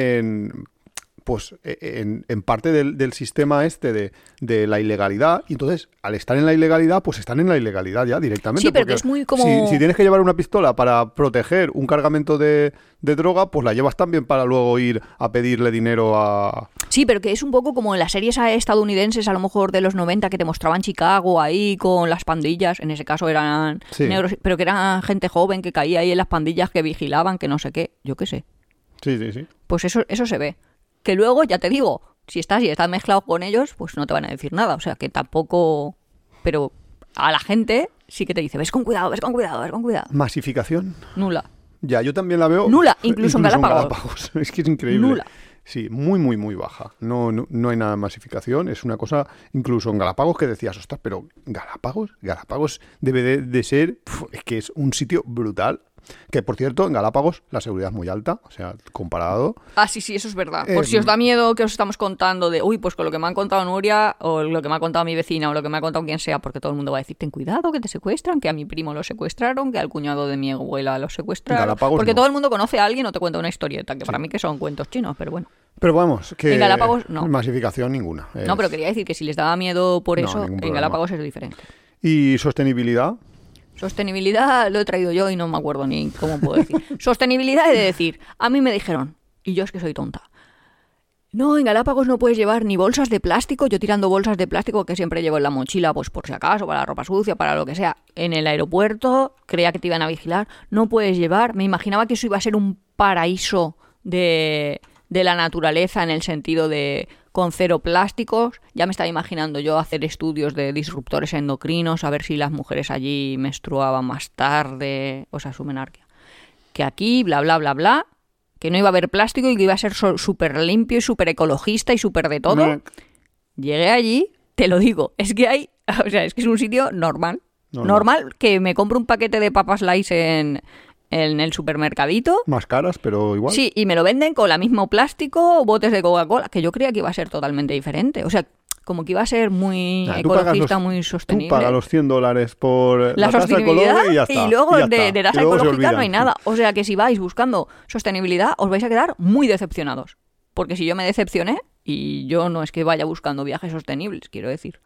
en pues en, en parte del, del sistema este de, de la ilegalidad, y entonces al estar en la ilegalidad pues están en la ilegalidad ya directamente. Sí, pero porque que es muy como- si, si tienes que llevar una pistola para proteger un cargamento de, de droga, pues la llevas también para luego ir a pedirle dinero a... Sí, pero que es un poco como en las series estadounidenses, a lo mejor de los noventa, que te mostraban Chicago ahí con las pandillas. En ese caso eran Sí. negros, pero que eran gente joven que caía ahí en las pandillas, que vigilaban, que no sé qué. Yo qué sé. Sí, sí, sí. Pues eso, eso se ve. Que luego, ya te digo, si estás y estás mezclado con ellos, pues no te van a decir nada. O sea, que tampoco... Pero a la gente sí que te dice, ves con cuidado, ves con cuidado, ves con cuidado. Masificación. Nula. Ya, yo también la veo... Nula, incluso en Galápagos. Galápagos. Es que es increíble. Nula. Sí, muy, muy, muy baja. No, no, no hay nada de masificación. Es una cosa, incluso en Galápagos, que decías, ostras, pero Galápagos, Galápagos debe de, de ser... Pf, es que es un sitio brutal. Que, por cierto, en Galápagos la seguridad es muy alta, o sea, comparado... Ah, sí, sí, eso es verdad. Eh, Por si os da miedo que os estamos contando de, uy, pues con lo que me han contado Nuria, o lo que me ha contado mi vecina, o lo que me ha contado quien sea, porque todo el mundo va a decir, ten cuidado, que te secuestran, que a mi primo lo secuestraron, que al cuñado de mi abuela lo secuestraron. Galápagos Porque no. todo el mundo conoce a alguien o te cuenta una historieta, que para mí que son cuentos chinos, pero bueno. Pero vamos, que... En Galápagos, no. Masificación ninguna. No, Es- pero quería decir que si les daba miedo por No, eso, ningún en problema. Galápagos es diferente. ¿Y sostenibilidad? Sostenibilidad lo he traído yo y no me acuerdo ni cómo puedo decir. Sostenibilidad es de decir, a mí me dijeron, y yo es que soy tonta, no, en Galápagos no puedes llevar ni bolsas de plástico, yo tirando bolsas de plástico que siempre llevo en la mochila, pues por si acaso, para la ropa sucia, para lo que sea. En el aeropuerto, creía que te iban a vigilar, no puedes llevar, me imaginaba que eso iba a ser un paraíso de, de la naturaleza en el sentido de con cero plásticos. Ya me estaba imaginando yo hacer estudios de disruptores endocrinos, a ver si las mujeres allí menstruaban más tarde, o sea, su menarquia. Que aquí, bla, bla, bla, bla, que no iba a haber plástico y que iba a ser so- súper limpio y súper ecologista y súper de todo. No. Llegué allí, te lo digo, es que hay, o sea, es que es un sitio normal. Normal. Normal, que me compro un paquete de papas Lays en, en el supermercadito. Más caras, pero igual. Sí, y me lo venden con el mismo plástico, botes de Coca-Cola, que yo creía que iba a ser totalmente diferente. O sea, como que iba a ser muy Nah, tú pagas ecologista, los- muy Tú sostenible. pagas los cien dólares por La, la tasa sostenibilidad ecológica y ya está. luego y ya de, está. de tasa Y luego se ecológica no hay olvidan. nada. O sea que si vais buscando sostenibilidad os vais a quedar muy decepcionados. Porque si yo me decepcioné, y yo no es que vaya buscando viajes sostenibles, quiero decir.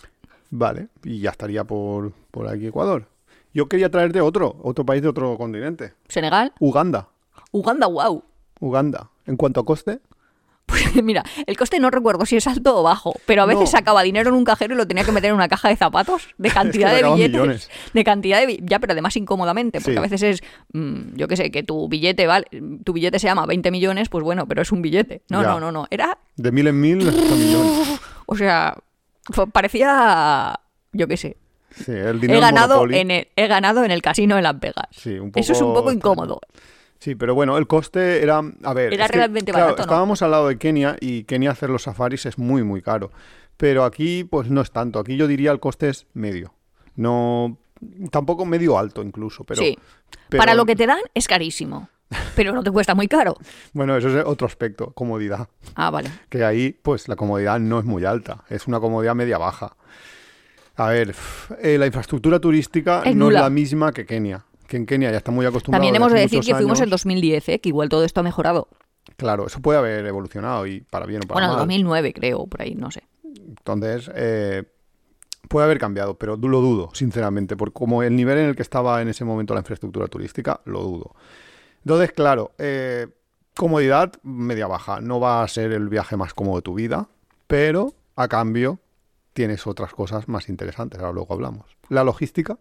Vale, y ya estaría por, por aquí Ecuador. Yo quería traerte otro, otro país de otro continente. Senegal, Uganda. Uganda, wow. Uganda. En cuanto a coste, Pues mira, el coste no recuerdo si es alto o bajo, pero a veces No. sacaba dinero en un cajero y lo tenía que meter en una caja de zapatos de cantidad de sacaban billetes. millones. De cantidad de bi- ya, pero además incómodamente, porque Sí. a veces es, mm, yo qué sé, que tu billete, vale, tu billete se llama veinte millones, pues bueno, pero es un billete. No, Ya. no, no, no, era, de mil en mil, hasta millones. o sea, fue- parecía, yo qué sé, Sí, el dinero he ganado, Monopoly. en el, he ganado en el casino de Las Vegas. Sí, un poco Eso es un poco extraño. incómodo. Sí, pero bueno, el coste era... A ver, Era es que, realmente claro, barato, ¿no? estábamos al lado de Kenia y Kenia hacer los safaris es muy, muy caro. Pero aquí, pues no es tanto. Aquí yo diría el coste es medio. No... Tampoco medio alto incluso, pero... Sí. pero- Para lo que te dan es carísimo. Pero no te cuesta muy caro. Bueno, eso es otro aspecto, comodidad. Ah, vale. Que ahí, pues, la comodidad no es muy alta. Es una comodidad media-baja. A ver, eh, la infraestructura turística es no nula. es la misma que Kenia. Que en Kenia ya está muy acostumbrado. También hemos de decir que años. fuimos en dos mil diez, ¿eh? Que igual todo esto ha mejorado. Claro, eso puede haber evolucionado y para bien o para bueno, mal. dos mil nueve creo, por ahí, no sé. Entonces, eh, puede haber cambiado, pero lo dudo, sinceramente, porque como el nivel en el que estaba en ese momento la infraestructura turística, lo dudo. Entonces, claro, eh, comodidad media-baja. No va a ser el viaje más cómodo de tu vida, pero a cambio tienes otras cosas más interesantes. Ahora luego hablamos. La logística.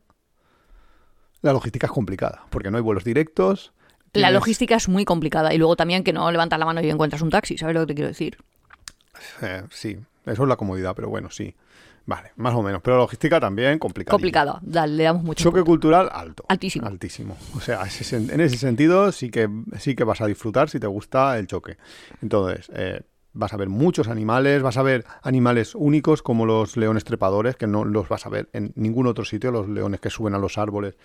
La logística es complicada, porque no hay vuelos directos. La tienes- logística es muy complicada. Y luego también que no levantas la mano y encuentras un taxi, ¿sabes lo que te quiero decir? Eh, sí, eso es la comodidad, pero bueno, sí. Vale, más o menos. Pero la logística también complicada. Complicada. Dale, le damos mucho. Choque punto. cultural alto. Altísimo. Altísimo. O sea, ese- en ese sentido sí que, sí que vas a disfrutar si te gusta el choque. Entonces, eh, vas a ver muchos animales, vas a ver animales únicos como los leones trepadores, que no los vas a ver en ningún otro sitio, los leones que suben a los árboles.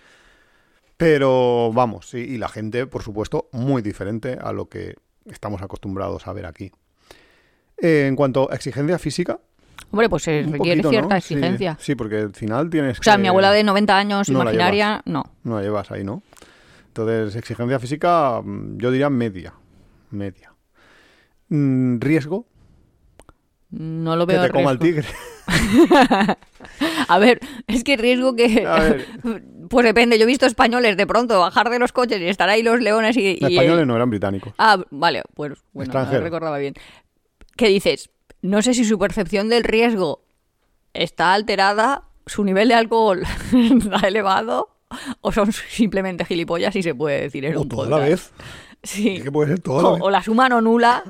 Pero vamos, sí, y la gente, por supuesto, muy diferente a lo que estamos acostumbrados a ver aquí. Eh, en cuanto a exigencia física, Hombre, pues se un requiere poquito, cierta ¿no? exigencia. Sí, sí, porque al final tienes O sea, que- mi abuela de noventa años, no la imaginaria, no. No la llevas ahí, ¿no? Entonces, exigencia física, mm, yo diría media. Media. Mm, riesgo, No lo que veo te coma el riesgo. tigre. A ver, es que riesgo que... A ver. Pues depende, yo he visto españoles de pronto bajar de los coches y estar ahí los leones y... Los y- españoles no eran británicos. Ah, vale, pues bueno, no Extranjero. recordaba bien. ¿Qué dices? No sé si su percepción del riesgo está alterada, su nivel de alcohol está elevado o son simplemente gilipollas y se puede decir en O un toda podcast. la vez. Sí. Es que puede ser todo. O, o la suma no nula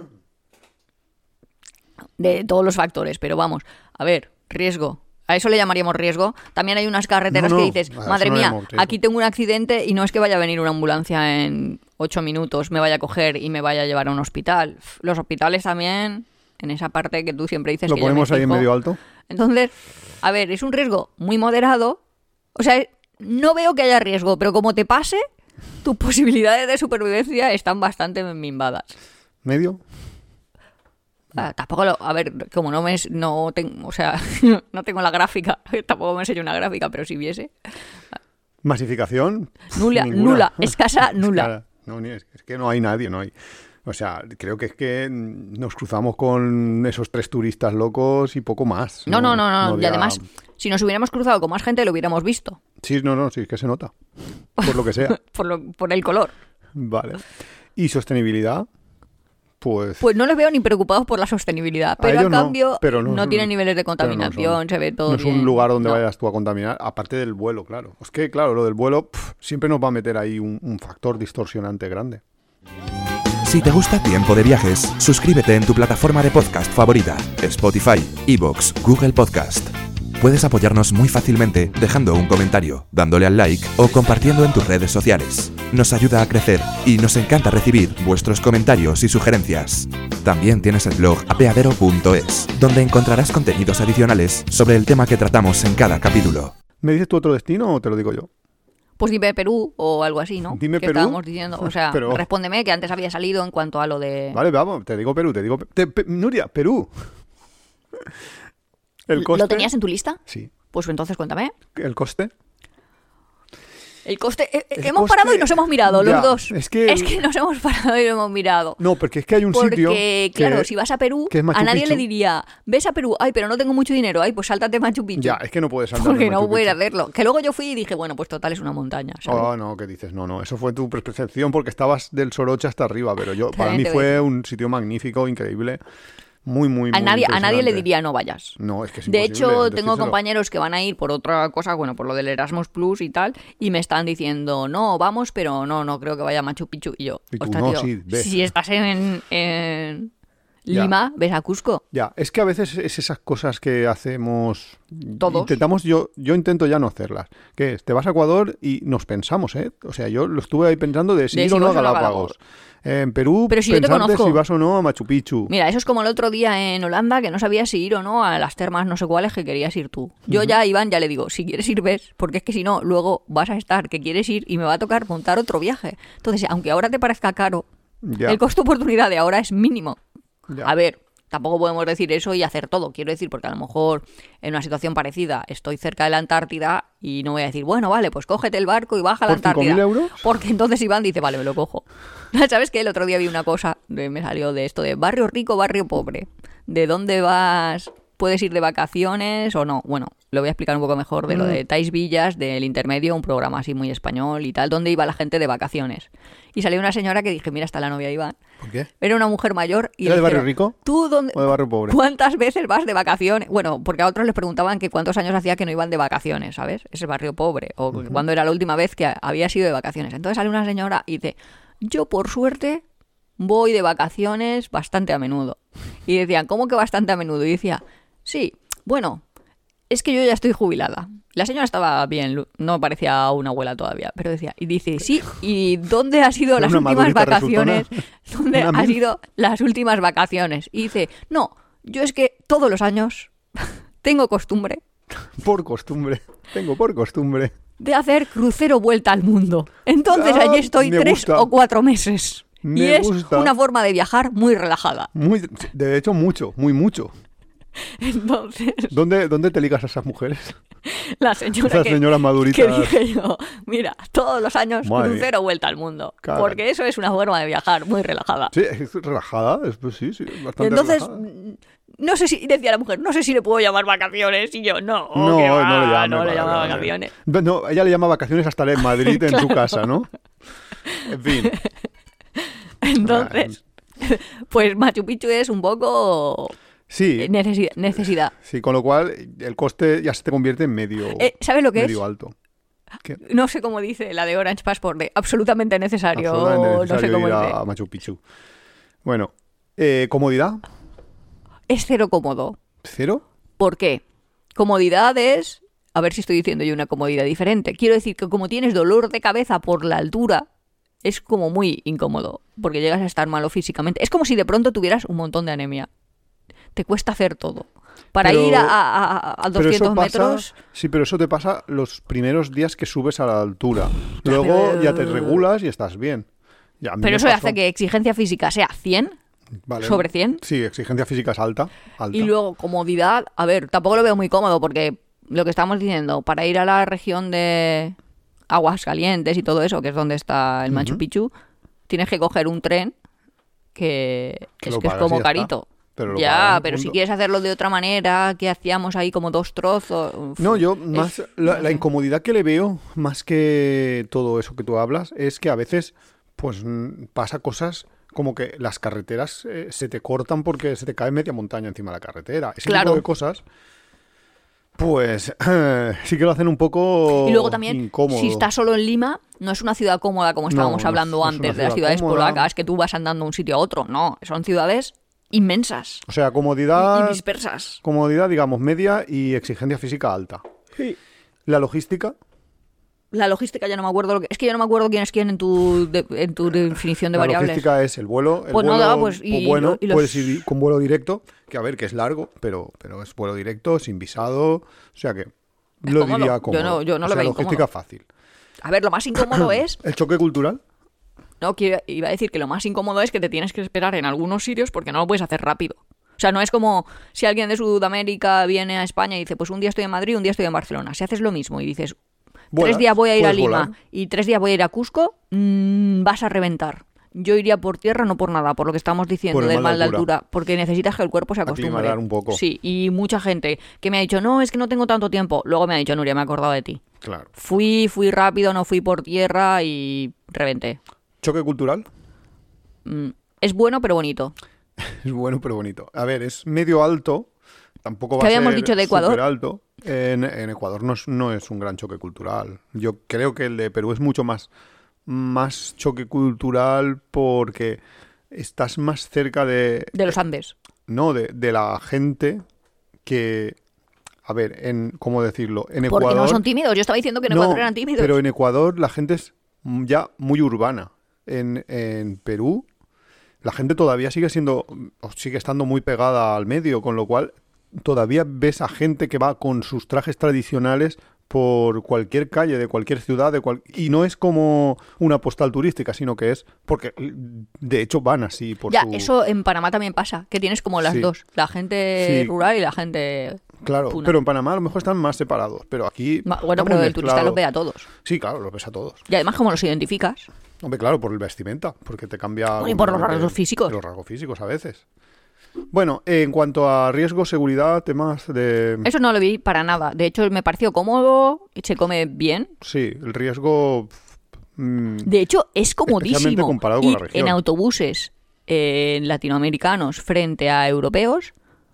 de todos los factores, pero vamos, a ver, riesgo. A eso le llamaríamos riesgo. También hay unas carreteras No, no, que dices, a eso madre no le mía, llamamos riesgo. aquí tengo un accidente y no es que vaya a venir una ambulancia en ocho minutos, me vaya a coger y me vaya a llevar a un hospital. Los hospitales también, en esa parte que tú siempre dices Lo que yo me ponemos ahí en fijo. medio alto. Entonces, a ver, es un riesgo muy moderado. O sea, no veo que haya riesgo, pero como te pase, tus posibilidades de supervivencia están bastante minvadas. ¿Medio? Ah, tampoco lo, a ver, como no me no tengo, o sea, no tengo la gráfica, tampoco me enseño una gráfica, pero si viese. ¿Masificación? Nula, Ninguna. nula, escasa, nula. Escasa. No, ni es, es que no hay nadie, no hay. O sea, creo que es que nos cruzamos con esos tres turistas locos y poco más. No, no, no, no, y había- además, si nos hubiéramos cruzado con más gente lo hubiéramos visto, Sí, no, no, sí, es que se nota. Por lo que sea. por lo, por el color. Vale. ¿Y sostenibilidad? Pues... Pues no les veo ni preocupados por la sostenibilidad, pero a ellos no, cambio pero no, no son- tienen niveles de pero no contaminación, son- se ve todo no es un bien. lugar donde No. vayas tú a contaminar, aparte del vuelo, claro. Es que, claro, lo del vuelo pf, siempre nos va a meter ahí un, un factor distorsionante grande. Si te gusta Tiempo de Viajes, suscríbete en tu plataforma de podcast favorita, Spotify, iVoox, Google Podcast. Puedes apoyarnos muy fácilmente dejando un comentario, dándole al like o compartiendo en tus redes sociales. Nos ayuda a crecer y nos encanta recibir vuestros comentarios y sugerencias. También tienes el blog apeadero punto es, donde encontrarás contenidos adicionales sobre el tema que tratamos en cada capítulo. ¿Me dices tu otro destino o te lo digo yo? Pues dime Perú o algo así, ¿no? Dime que Perú. estábamos diciendo, o sea, Pero- respóndeme que antes había salido en cuanto a lo de... Vale, vamos, te digo Perú, te digo... te- pe- Nuria, Perú. ¿El coste? ¿Lo tenías en tu lista? Sí. Pues entonces cuéntame. ¿El coste? El coste... eh, eh, El hemos coste- parado y nos hemos mirado Ya, los dos. es que- Es que nos hemos parado y nos hemos mirado. No, porque es que hay un Porque, sitio que- claro, si vas a Perú, que es Machu a nadie Picchu. le diría, ves a Perú, ay, pero no tengo mucho dinero, ay, pues sáltate Machu Picchu. Ya, es que no puedes saltar Porque de no Machu voy a ir a Picchu. verlo. Que luego yo fui y dije, bueno, pues total es una montaña, ¿sabes? Oh, no, ¿qué dices? No, no, eso fue tu percepción porque estabas del Soroche hasta arriba, pero yo, para mí Te voy a fue decir. un sitio magnífico, increíble, muy, muy, a, muy nadie, a nadie le impresionante. diría no vayas. No, es que es De imposible, hecho, tengo decírselo. compañeros que van a ir por otra cosa, bueno, por lo del Erasmus Plus y tal, y me están diciendo, no, vamos, pero no, no creo que vaya a Machu Picchu. Y yo, Y tú, "Ostras, no, tío, sí, ve". si estás en, en Ya. Lima, ves a Cusco. Ya, es que a veces es esas cosas que hacemos... Todos. Intentamos, yo, yo intento ya no hacerlas. Que es, te vas a Ecuador y nos pensamos, ¿eh? O sea, yo lo estuve ahí pensando de si De ir si o no a vas o no a Galápagos. Eh, en Perú, Pero si yo te pensar de conozco. si vas o no a Machu Picchu. Mira, eso es como el otro día en Holanda, que no sabías si ir o no a las termas no sé cuáles que querías ir tú. Yo ya, Iván, ya le digo, si quieres ir, ves, porque es que si no, luego vas a estar que quieres ir y me va a tocar montar otro viaje. Entonces, aunque ahora te parezca caro, Ya, el costo-oportunidad de ahora es mínimo. ya. A ver, tampoco podemos decir eso y hacer todo. Quiero decir, porque a lo mejor en una situación parecida estoy cerca de la Antártida y no voy a decir, bueno, vale, pues cógete el barco y baja a la ¿Por cinco Antártida. mil euros? Porque entonces Iván dice, vale, me lo cojo. ¿Sabes qué? El otro día vi una cosa, de- me salió de esto de barrio rico, barrio pobre. ¿De dónde vas? ¿Puedes ir de vacaciones o no? Bueno, lo voy a explicar un poco mejor de lo de Tais Villas, del Intermedio, un programa así muy español y tal, donde iba la gente de vacaciones. Y salió una señora que dije, mira, está la novia de Iván. ¿Por qué? Era una mujer mayor y ¿Era le de barrio dijeron, rico ¿Tú dónde, o de barrio pobre? ¿Cuántas veces vas de vacaciones? Bueno, porque a otros les preguntaban que cuántos años hacía que no iban de vacaciones, ¿sabes? Ese barrio pobre. O cuándo era la última vez que había sido de vacaciones. Entonces sale una señora y dice, yo por suerte voy de vacaciones bastante a menudo. Y decían, ¿cómo que bastante a menudo? Y decía, sí, bueno, es que yo ya estoy jubilada. La señora estaba bien, Lu- no parecía una abuela todavía, pero decía, y dice, sí, ¿y dónde han sido Era las una últimas madurita vacaciones? ¿Dónde Una han milf. sido las últimas vacaciones? Y dice, no, yo es que todos los años tengo costumbre Por costumbre. Tengo por costumbre. de hacer crucero vuelta al mundo. Entonces Ah, allí estoy me tres gusta. o cuatro meses. y Me es gusta. una forma de viajar muy relajada. Muy, de hecho, mucho, muy mucho. Entonces, ¿Dónde, dónde te ligas a esas mujeres? la señora Esas que, señoras que maduritas. dije yo, mira, todos los años Madre. crucero vuelta al mundo. Caray. Porque eso es una forma de viajar muy relajada. Sí, es relajada. Es, pues sí, sí, bastante Y entonces, relajada. mm, no sé si, decía la mujer, no sé si le puedo llamar vacaciones. Y yo, no, No, que no va, le llame, no le vale, llamo vale. vacaciones. No, ella le llama vacaciones hasta en Madrid, en su casa, ¿no? En fin. Entonces, pues Machu Picchu es un poco Sí, necesi- necesidad. sí, con lo cual el coste ya se te convierte en medio, Eh, ¿Sabes lo que es? medio alto. ¿Qué? No sé cómo dice la de Orange Passport, de absolutamente necesario. Absolutamente no necesario sé cómo ir dice. a Machu Picchu. Bueno, eh, ¿comodidad? Es cero cómodo. ¿Cero? ¿Por qué? Comodidad es... A ver si estoy diciendo yo una comodidad diferente. Quiero decir que como tienes dolor de cabeza por la altura, es como muy incómodo, porque llegas a estar malo físicamente. Es como si de pronto tuvieras un montón de anemia. Te cuesta hacer todo. Para Pero- ir a, a- a- a Pero eso doscientos pasa, metros... sí, pero eso te pasa los primeros días que subes a la altura. Ya, Luego pero- ya te regulas y estás bien. Ya, a mí Pero me eso pasó. hace que exigencia física sea cien Vale. sobre cien. Sí, exigencia física es alta. alta. Y luego comodidad, a ver, tampoco lo veo muy cómodo porque lo que estamos diciendo, para ir a la región de Aguascalientes y todo eso, que es donde está el Machu Ujú. Picchu, tienes que coger un tren que, Que es lo que es pagas y como ya está. carito. Pero lo Ya, pagas, pero si punto. quieres hacerlo de otra manera, que hacíamos ahí como dos trozos. uf, No, yo es- más la, no la sé. incomodidad que le veo, más que todo eso que tú hablas, es que a veces pues mm, pasa cosas como que las carreteras eh, se te cortan porque se te cae media montaña encima de la carretera. Ese Claro. tipo de cosas, pues sí que lo hacen un poco Y luego también, incómodo. si estás solo en Lima, no es una ciudad cómoda como estábamos no hablando es- no es antes una de las ciudad ciudades cómoda. polacas, que tú vas andando de un sitio a otro. No, son ciudades inmensas O sea, y, comodidad, y dispersas. comodidad, digamos, media y exigencia física alta. La logística, La logística ya no me acuerdo lo que... Es que yo no me acuerdo quién es quién en tu, de- en tu definición de la variables. logística es el vuelo. El Pues vuelo, nada, pues, y- bueno, y los- puedes ir con vuelo directo, que a ver, que es largo, pero, pero es vuelo directo, sin visado. O sea que Es lo cómodo. diría Yo cómodo. no- yo no o lo sea, veo logística incómodo. fácil. A ver, lo más incómodo es... El choque cultural, No, quiero- iba a decir que lo más incómodo es que te tienes que esperar en algunos sitios porque no lo puedes hacer rápido. O sea, no es como si alguien de Sudamérica viene a España y dice, pues un día estoy en Madrid, un día estoy en Barcelona. Si haces lo mismo y dices, vuelas, tres días voy a ir a puedes Lima volar. y tres días voy a ir a Cusco, mm, vas a reventar. Yo iría por tierra, no por nada, por lo que estamos diciendo Por el del mal mal de de altura. altura, porque necesitas que el cuerpo se acostumbre. Aclimatar un poco. Sí, y mucha gente que me ha dicho, no, es que no tengo tanto tiempo. Luego me ha dicho, Nuria, me he acordado de ti. Claro. Fui, fui rápido, no fui por tierra y reventé. Choque cultural Mm, es bueno, pero bonito. es bueno, pero bonito. A ver, es medio alto. Tampoco va ¿Qué a habíamos ser dicho de Ecuador? súper alto. En, en Ecuador no es, no es un gran choque cultural. Yo creo que el de Perú es mucho más, más choque cultural porque estás más cerca de... De los Andes. No, de, de la gente que... A ver, en ¿cómo decirlo? En Porque Ecuador... no son tímidos. Yo estaba diciendo que en no, Ecuador eran tímidos. pero en Ecuador la gente es ya muy urbana. En, en Perú la gente todavía sigue siendo... o sigue estando muy pegada al medio, con lo cual todavía ves a gente que va con sus trajes tradicionales por cualquier calle de cualquier ciudad de cual... y no es como una postal turística, sino que es porque de hecho van así por Ya, su... eso en Panamá también pasa, que tienes como las Sí. dos, la gente Sí. rural y la gente... Claro, puna. pero en Panamá a lo mejor están más separados, pero aquí Ma- Bueno, está pero muy el turista mezclado. los ve a todos. Sí, claro, los ves a todos. Y además, como los identificas, Hombre, claro, por el vestimenta, porque te cambia... Bueno, y por los completamente rasgos físicos. Los rasgos físicos a veces. Bueno, en cuanto a riesgo, seguridad, temas de... eso no lo vi para nada. De hecho, me pareció cómodo y se come bien. Sí, el riesgo... mm, De hecho, es Especialmente comodísimo comparado con ir la región. en autobuses eh, latinoamericanos frente a europeos,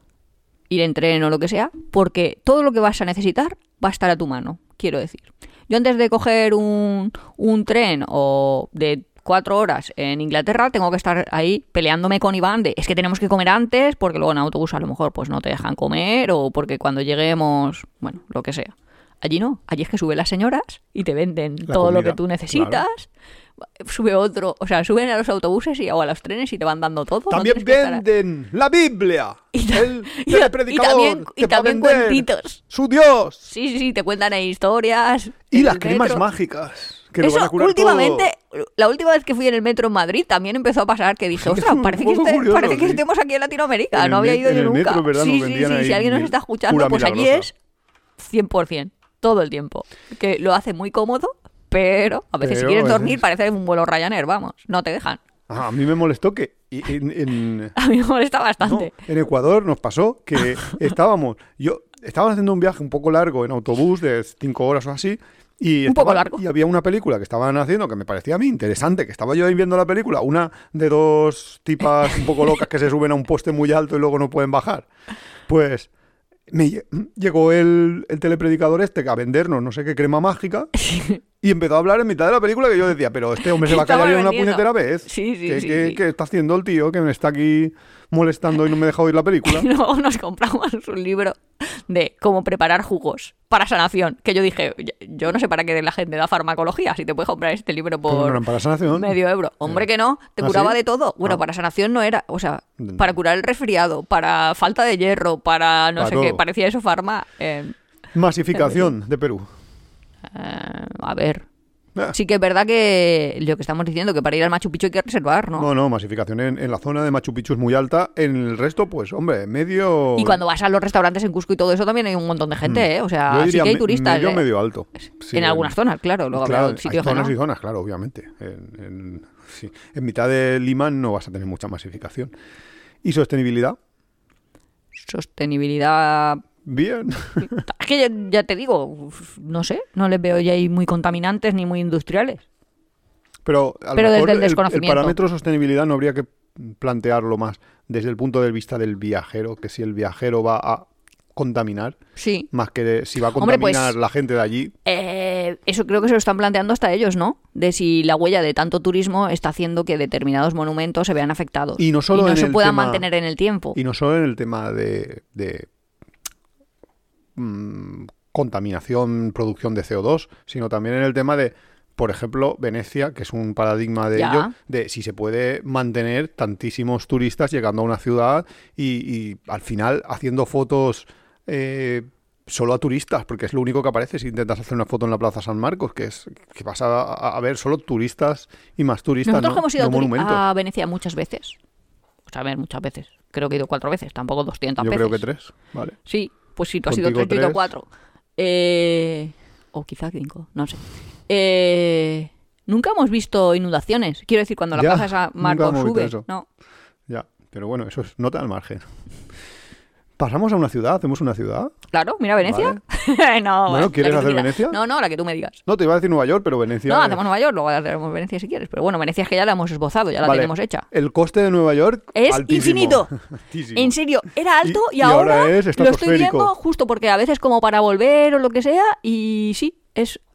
ir en tren o lo que sea, porque todo lo que vas a necesitar va a estar a tu mano, quiero decir. Yo antes de coger un, un tren o de cuatro horas en Inglaterra, tengo que estar ahí peleándome con Iván de es que tenemos que comer antes, porque luego en autobús a lo mejor pues no te dejan comer, o porque cuando lleguemos, bueno, lo que sea. Allí no, allí es que suben las señoras y te venden La todo lo comida, que tú necesitas. Sube otro, o sea, suben a los autobuses y, o a los trenes y te van dando todo. no También tienes que estar- venden la Biblia. Y ta- el y ta- telepredicador y también- y que va a también vender cuentitos. Su Dios. Sí, sí, sí, te cuentan ahí historias. Y en las el cremas metro. mágicas. Que lo Eso, van a curar últimamente, todo. la última vez que fui en el metro en Madrid también empezó a pasar que dije, ostras, un parece, que, poco este- curioso, parece que sí. estemos aquí en Latinoamérica, En no el había met- ido en yo el nunca. metro, ¿verdad? Nos Sí, sí, vendían sí, ahí si alguien nos mil- está escuchando, cura pues allí milagrosa. es cien por ciento, todo el tiempo. Que lo hace muy cómodo, pero a veces Pero si quieres a veces- dormir parece un vuelo Ryanair, vamos, no te dejan. Ah, a mí me molestó que y- en, en- A mí me molesta no, bastante. en Ecuador nos pasó que estábamos, yo estaba haciendo un viaje un poco largo en autobús de cinco horas o así. Y Un poco estaba- largo. Y había una película que estaban haciendo que me parecía a mí interesante, que estaba yo ahí viendo la película, una de dos tipas un poco locas que se suben a un poste muy alto y luego no pueden bajar. Pues me lle- llegó el, el telepredicador este a vendernos no sé qué crema mágica y empezó a hablar en mitad de la película que yo decía, pero este hombre se va a callar Estaba ya una vendiendo. puñetera vez. Sí, sí, ¿Qué, sí, qué- sí. qué está haciendo el tío que me está aquí molestando y no me deja oír la película? Y luego nos compramos un libro de cómo preparar jugos para sanación. Que yo dije, yo no sé para qué la gente da farmacología, si te puedes comprar este libro Pero no por eran para sanación. medio euro. Hombre, que no, te ¿Ah, curaba sí? de todo. Bueno, Ah. para sanación no era, o sea, Mm. para curar el resfriado, para falta de hierro, para no Para sé qué, todo. parecía eso farma. eh, Masificación de Perú. eh, a ver. Ah. Sí que es verdad que lo que estamos diciendo, que para ir al Machu Picchu hay que reservar, ¿no? No, no, masificación en, en la zona de Machu Picchu es muy alta. En el resto, pues, hombre, medio... Y cuando vas a los restaurantes en Cusco y todo eso también hay un montón de gente, ¿eh? O Yo sea, sí diría que hay me- turistas. medio, ¿eh? medio alto. Sí, en algunas zonas, claro. Luego Claro, habrá hay sitios que zonas no. y zonas, claro, obviamente. En, en- sí. En mitad de Lima no vas a tener mucha masificación. ¿Y sostenibilidad? Sostenibilidad. Bien. Es que ya, ya te digo, uf, no sé, no les veo ya ahí muy contaminantes ni muy industriales. Pero, a lo Pero mejor desde el el, desconocimiento. el parámetro sostenibilidad no habría que plantearlo más desde el punto de vista del viajero, que si el viajero va a contaminar, Sí. más que si va a Hombre, pues- contaminar la gente de allí. Eh, eso creo que se lo están planteando hasta ellos, ¿no? De si la huella de tanto turismo está haciendo que determinados monumentos se vean afectados. Y no solo en se el puedan tema- mantener en el tiempo. Y no solo en el tema de, de, mm, contaminación, producción de C O dos, sino también en el tema de, por ejemplo, Venecia, que es un paradigma de Ya. ello, de si se puede mantener tantísimos turistas llegando a una ciudad y, y al final haciendo fotos eh, solo a turistas, porque es lo único que aparece si intentas hacer una foto en la Plaza San Marcos, que es que vas a, a- a ver solo turistas y más turistas, Nosotros ¿no? que hemos ido No a, turi- monumentos. a Venecia muchas veces. O sea, a ver, muchas veces. Creo que he ido cuatro veces, tampoco doscientas Yo veces. creo que tres, ¿vale? Sí, pues sí, tú has ido Contigo tres, yo he ido tres. cuatro. Eh, o quizá cinco, no sé. Eh, nunca hemos visto inundaciones. Quiero decir, cuando la Ya, Plaza San nunca Marcos hemos visto sube. eso. No. Ya, pero bueno, eso es nota al margen. ¿Pasamos a una ciudad? ¿Hacemos una ciudad? Claro, mira Venecia. no, Bueno, la ¿quieres que tú hacer quieras. Venecia? No, no, la que tú me digas. No, te iba a decir Nueva York, pero Venecia... No, es- hacemos Nueva York, luego haremos Venecia si quieres. Pero bueno, Venecia es que ya la hemos esbozado, ya la Vale. tenemos hecha. El coste de Nueva York Es altísimo. infinito. Altísimo. En serio, era alto Y- y, y ahora ahora, es lo estoy estratosférico. viendo justo porque a veces como para volver o lo que sea y sí, es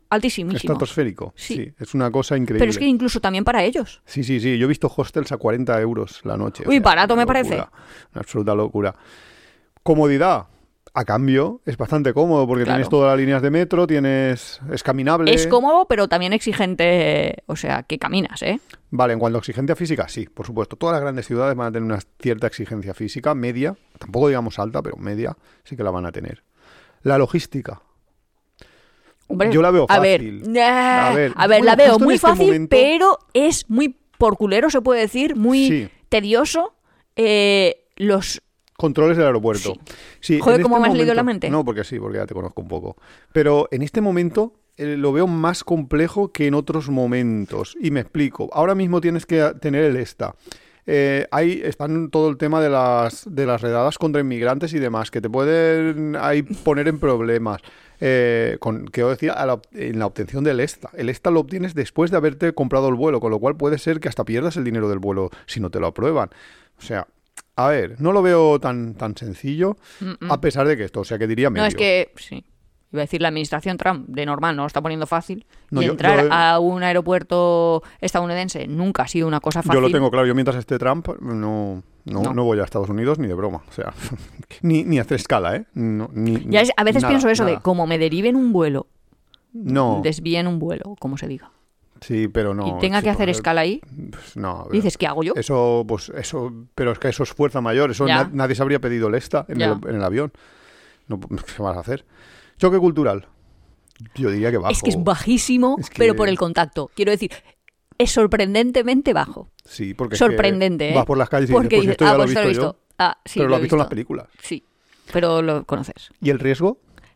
altísimísimo. Estratosférico. Sí. Sí. Es una cosa increíble. Pero es que incluso también para ellos. Sí, sí, sí. Yo he visto hostels a cuarenta euros la noche. Uy, o sea, barato una me locura, parece. Una absoluta locura. Comodidad. A cambio, es bastante cómodo porque Claro. tienes todas las líneas de metro, tienes es caminable. Es cómodo, pero también exigente, o sea, que caminas, ¿eh? Vale, en cuanto a exigencia física, sí, por supuesto. Todas las grandes ciudades van a tener una cierta exigencia física, media, tampoco digamos alta, pero media, sí que la van a tener. La logística. Hombre, Yo la veo a ver, fácil. eh, A ver, a ver, bueno, la veo justo en muy este fácil, momento- pero es muy porculero, se puede decir, muy Sí. tedioso. Eh, los Controles del aeropuerto. Sí, Joder, en ¿cómo este me has leído la momento- mente? No, porque sí, porque ya te conozco un poco. Pero en este momento eh, lo veo más complejo que en otros momentos. Y me explico. Ahora mismo tienes que tener el ESTA. Eh, ahí están todo el tema de las, de las redadas contra inmigrantes y demás, que te pueden ahí poner en problemas. Eh, con, quiero decir, a la- en la obtención del ESTA. El ESTA lo obtienes después de haberte comprado el vuelo, con lo cual puede ser que hasta pierdas el dinero del vuelo si no te lo aprueban. O sea, a ver, no lo veo tan, tan sencillo, Mm-mm. a pesar de que esto, o sea, que diría medio. No, es que, sí. Iba a decir, la administración Trump de normal no lo está poniendo fácil. No, y yo- entrar yo- a un aeropuerto estadounidense nunca ha sido una cosa fácil. Yo lo tengo claro, yo mientras esté Trump no, no, No. no voy a Estados Unidos ni de broma. O sea, ni, ni hacer escala, ¿eh? No, ni, Ya es- a veces nada, pienso eso de nada. como me deriven un vuelo, No, desvíen un vuelo, como se diga. sí, pero no. y tenga sí, que hacer por- escala ahí, pues no, a ver. dices, ¿qué hago yo? Eso, pues eso, pero es que eso es fuerza mayor. Eso Ya. na- nadie se habría pedido el ESTA en, Ya. el, en el avión. No, ¿qué vas a hacer? Choque cultural. Yo diría que bajo. Es que es bajísimo, Es que- pero por el contacto. Quiero decir, es sorprendentemente bajo. Sí, porque es que Sorprendente, ¿eh? vas por las calles y Porque dices, pues dices, esto ya ah, lo he pues visto, lo he visto. yo. Ah, sí, pero lo lo has he visto en las visto. películas. Sí, pero lo conoces. ¿Y el riesgo?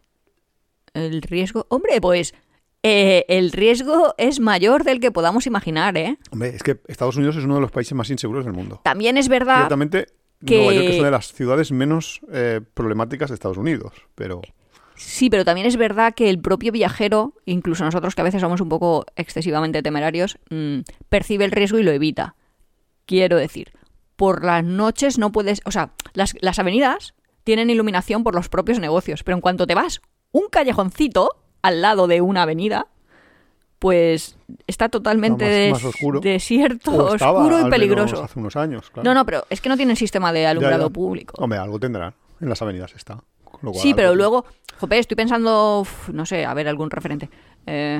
El riesgo... Hombre, pues eh, el riesgo es mayor del que podamos imaginar, ¿eh? Hombre, es que Estados Unidos es uno de los países más inseguros del mundo. También es verdad... Ciertamente, que- Nueva York es una de las ciudades menos eh, problemáticas de Estados Unidos, pero Sí, pero también es verdad que el propio viajero, incluso nosotros que a veces somos un poco excesivamente temerarios, mmm, percibe el riesgo y lo evita. Quiero decir, por las noches no puedes... O sea, las, las avenidas tienen iluminación por los propios negocios, pero en cuanto te vas un callejoncito al lado de una avenida, pues está totalmente Está más- más oscuro. desierto, o estaba, oscuro al y menos peligroso. hace unos años, claro. No, no, pero es que no tienen sistema de alumbrado Ya, ya. público. Hombre, algo tendrán. En las avenidas está. con lo cual Sí, algo pero tendrán. luego, jope, estoy pensando, uf, no sé, a ver, algún referente. Eh,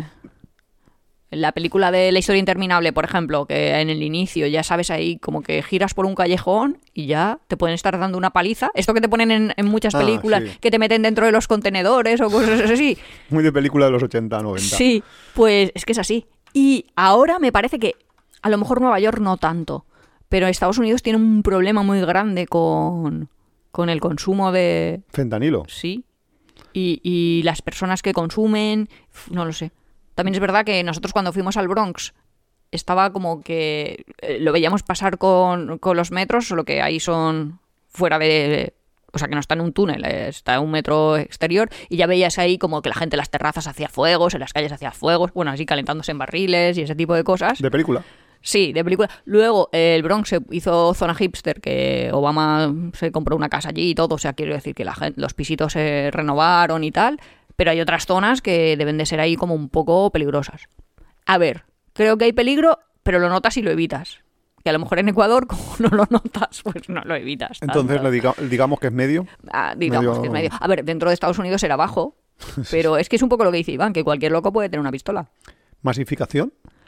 la película de La historia interminable, por ejemplo, que en el inicio ya sabes ahí como que giras por un callejón y ya te pueden estar dando una paliza. Esto que te ponen en, en muchas Ah, películas, sí. que te meten dentro de los contenedores o cosas así. Muy de película de los ochenta, noventa. Sí, pues es que es así. Y ahora me parece que a lo mejor Nueva York no tanto, pero Estados Unidos tiene un problema muy grande con, con el consumo de... Fentanilo. Sí. Y, y las personas que consumen, uf, no lo sé. También es verdad que nosotros cuando fuimos al Bronx estaba como que eh, lo veíamos pasar con, con los metros, solo que ahí son fuera de... O sea, que no está en un túnel, eh, está en un metro exterior y ya veías ahí como que la gente en las terrazas hacía fuegos, en las calles hacía fuegos, bueno, así calentándose en barriles y ese tipo de cosas. De película. Sí, de película. Luego eh, el Bronx se hizo zona hipster, que Obama se compró una casa allí y todo. O sea, quiero decir que la gente, los pisitos se renovaron y tal. Pero hay otras zonas que deben de ser ahí como un poco peligrosas. A ver, creo que hay peligro, pero lo notas y lo evitas. Que a lo mejor en Ecuador, como no lo notas, pues no lo evitas tanto. Entonces, le diga- digamos que es medio. Ah, digamos medio- que es medio. A ver, dentro de Estados Unidos era bajo, pero es que es un poco lo que dice Iván, que cualquier loco puede tener una pistola. Masificación.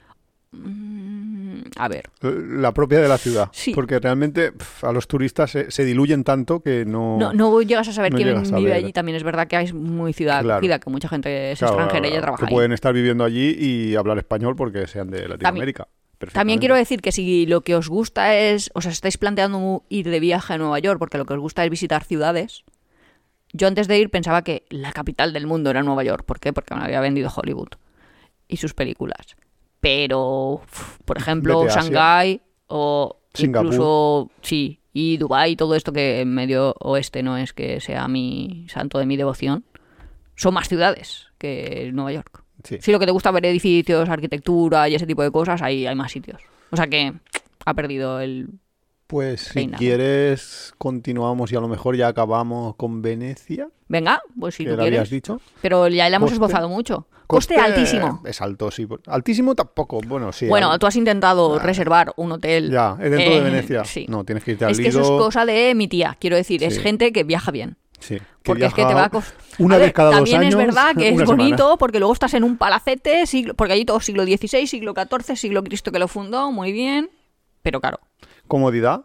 Mm, A ver, La propia de la ciudad. Sí. Porque realmente pf, a los turistas se, se diluyen tanto que no... no, no llegas a saber no quién llegas a vive ver. allí. También es verdad que es muy ciudad Claro. acogida, que mucha gente es Claro, extranjera y ya trabaja que ahí. pueden estar viviendo allí y hablar español porque sean de Latinoamérica. También Perfectamente. quiero decir que si lo que os gusta es, o sea, estáis planteando ir de viaje a Nueva York porque lo que os gusta es visitar ciudades, yo antes de ir pensaba que la capital del mundo era Nueva York. ¿Por qué? Porque me había vendido Hollywood y sus películas. Pero, uf, por ejemplo, Vete a Asia. Shanghái o Singapur. incluso, sí, y Dubái, todo esto que en Medio Oeste no es que sea mi santo de mi devoción, son más ciudades que Nueva York. Sí. Si lo que te gusta ver edificios, arquitectura y ese tipo de cosas, ahí hay más sitios. O sea que ha perdido el, Pues si Reinado. quieres, continuamos y a lo mejor ya acabamos con Venecia, Venga, pues si que tú lo quieres. habías dicho. Pero ya le hemos Coste. esbozado mucho. Coste, altísimo. Es alto, sí. Altísimo tampoco, bueno, sí. Bueno, al- tú has intentado Ah. reservar un hotel. Ya, es dentro eh, de Venecia. Sí. No, tienes que irte al Es que eso es Lido. cosa de mi tía, quiero decir, es Sí. gente que viaja bien. Sí, Porque es que te va a costar. una vez cada dos también años. es verdad que es una semana. bonito porque luego estás en un palacete, siglo, porque allí todo siglo dieciséis, siglo catorce, siglo Cristo que lo fundó, muy bien. Pero claro, Comodidad,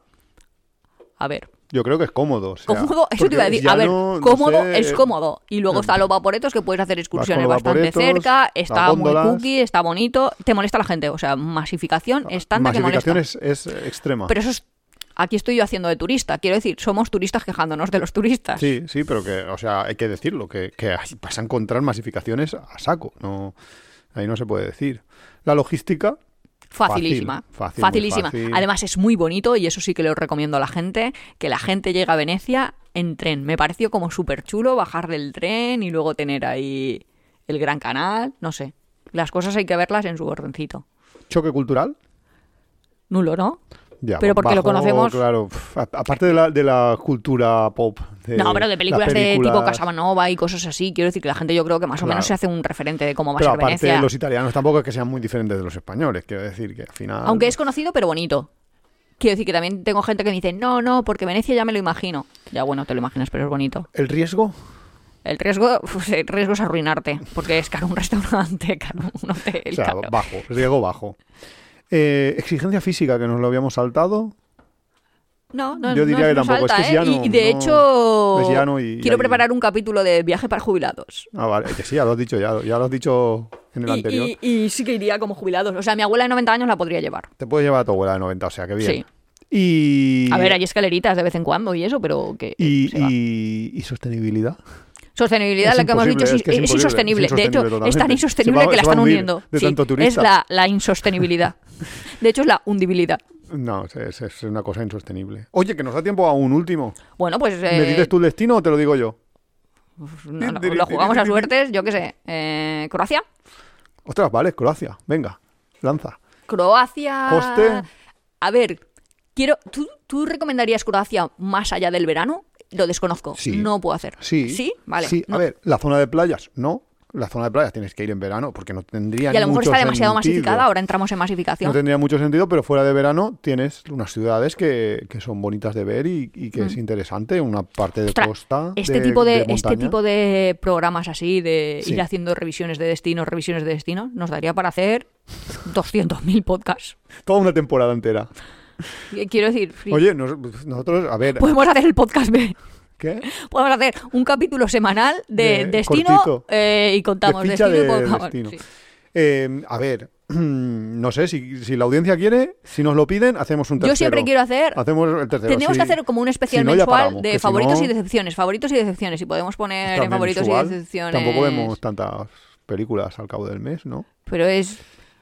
a ver, yo creo que es cómodo. o sea, cómodo, eso te porque iba a decir. ya A ver, no- no cómodo sé, es cómodo. Y luego eh, están los vaporetos que puedes hacer excursiones vas con los bastante vaporetos, cerca, está las muy góndolas. cookie, está bonito. Te molesta la gente, o sea, masificación es tanta que molesta. Masificación es, es extrema. Pero eso es. Aquí estoy yo haciendo de turista. Quiero decir, somos turistas quejándonos de los turistas. Sí, sí, pero que, o sea, hay que decirlo, que, que ahí vas a encontrar masificaciones a saco. No, ahí no se puede decir. La logística, Facilísima. Fácil, fácil, muy Facilísima. fácil. Además, es muy bonito y eso sí que lo recomiendo a la gente, que la gente llega a Venecia en tren. Me pareció como súper chulo bajar del tren y luego tener ahí el Gran Canal. No sé. Las cosas hay que verlas en su ordencito. choque cultural. Nulo, ¿no? Ya, Pero porque lo bajo, conocemos- Claro, pf, a- aparte de la, de la cultura pop. de no, pero de las películas, de películas, tipo Casanova y cosas así. Quiero decir que la gente yo creo que más o Claro. menos se hace un referente de cómo va a Pero ser aparte, Venecia. los italianos tampoco es que sean muy diferentes de los españoles. Quiero decir que al final. Aunque es conocido, pero bonito. Quiero decir que también tengo gente que me dice, no, no, porque Venecia ya me lo imagino. Ya bueno, te lo imaginas, pero es bonito. El riesgo. El riesgo, pues, el riesgo es arruinarte, porque es caro un restaurante, caro un hotel, O sea, caro. bajo, riesgo bajo. Eh, exigencia física, que nos lo habíamos saltado. No, no, Yo diría no, que no tampoco, es salta, que es ¿eh? llano, Y, y de no- hecho, es llano y- quiero y- preparar un capítulo de viaje para jubilados. Ah, vale, que sí, ya lo has dicho, ya, ya lo has dicho en el Y, anterior. y- y sí que iría como jubilados. O sea, mi abuela de noventa años la podría llevar. Te puedes llevar a tu abuela de noventa, o sea, que bien. Sí. Y, A ver, hay escaleritas de vez en cuando y eso, pero que y, se va. y, y sostenibilidad. Sostenibilidad, Es la que hemos dicho, imposible, sí, es que es es, imposible, insostenible. es De hecho, insostenible es tan totalmente. insostenible Se va- que la se va a están hundir hundiendo. de Sí, tanto turista. es la, la insostenibilidad. De hecho, es la hundibilidad. No, es, es una cosa insostenible. Oye, que nos da tiempo a un último. Bueno, pues... ¿Me eh, dices tu destino o te lo digo yo? no, no, lo jugamos a suertes, yo qué sé. Eh, ¿Croacia? Ostras, vale, Croacia. Venga, lanza. Croacia... Coste. A ver, quiero... ¿tú, ¿Tú recomendarías Croacia más allá del verano? Lo desconozco. Sí. No puedo hacer. Sí. ¿Sí? Vale. Sí, a No- ver, la zona de playas, no. La zona de playas tienes que ir en verano porque no tendría Y a lo mejor mucho está demasiado sentido. masificada, ahora entramos en No masificación. tendría mucho sentido, pero fuera de verano tienes unas ciudades que, que son bonitas de ver y, y que es interesante, una parte de Mm. Ostras, costa. Este, de, tipo de, de este montaña. tipo de programas así, de Sí. ir haciendo revisiones de destinos, revisiones de destinos, nos daría para hacer doscientos mil podcasts. Toda una temporada entera. Eh, Quiero decir, sí. Oye, nos- nosotros, a ver, podemos hacer el podcast B. ¿qué? Podemos hacer un capítulo semanal de, De- destino cortito. eh, y contamos De ficha destino. y de contamos- destino. sí. Eh, a ver, no sé, si, si la audiencia quiere, si nos lo piden, hacemos un tercero. Yo siempre quiero hacer... Hacemos el tercero. Tendríamos sí. que hacer como un especial Si no, ya mensual paramos, de que si favoritos no- y decepciones. Favoritos y decepciones. Y podemos poner Está en favoritos mensual. y decepciones. Tampoco vemos tantas películas al cabo del mes, ¿no? Pero es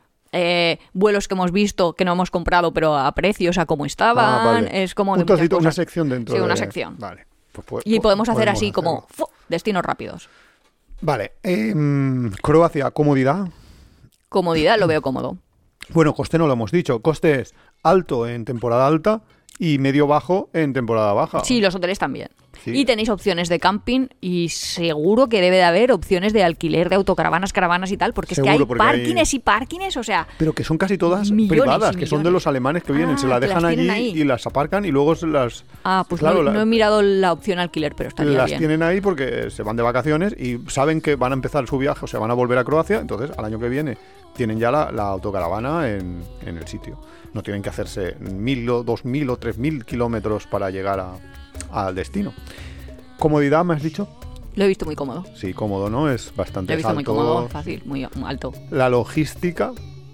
eh, vuelos que hemos visto que no hemos comprado, pero a precios, a cómo estaban. Ah, vale. Es como de Un trocito, muchas una cosas. sección dentro Sí, de... una sección. Vale. Pues, pues, Y pues, podemos hacer podemos así como hacerlo. ¡fu! Destinos rápidos. Vale. em, Croacia, comodidad. Comodidad, lo veo cómodo. Bueno, coste no lo hemos dicho. Coste es alto en temporada alta y medio bajo en temporada baja. Sí, los hoteles también. Sí. Y tenéis opciones de camping y seguro que debe de haber opciones de alquiler de autocaravanas, caravanas y tal, porque es que Seguro, hay porque hay- parkings y parkings, o sea, Pero que son casi todas Millones privadas, y que son de millones. los alemanes que vienen. Ah, se la que dejan las allí tienen ahí. y las aparcan y luego se las... ah, pues claro, no, la- no he mirado la opción alquiler, pero estaría las bien. tienen ahí porque se van de vacaciones y saben que van a empezar su viaje, o sea, van a volver a Croacia, entonces al año que viene tienen ya la, la autocaravana en, en el sitio. No tienen que hacerse mil o dos mil o tres mil kilómetros para llegar a- al destino. Comodidad, ¿me has dicho? Lo he visto muy cómodo. Sí, cómodo, ¿no? Es Lo bastante he visto muy alto. cómodo, fácil, muy muy alto. La logística,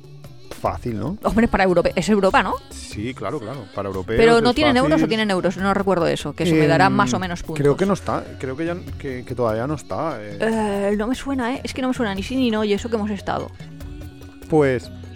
fácil, ¿no? Hombre, para Europa, es Europa, ¿no? Sí, claro, claro. Para europeos. Pero no es tienen fácil. euros o tienen euros, no recuerdo eso, que eso me dará Em, más o menos puntos. Creo que no está, creo que, ya, que, que todavía no está. eh. Eh, no me suena, ¿eh? Es que no me suena ni sí ni no, y eso que hemos estado. Pues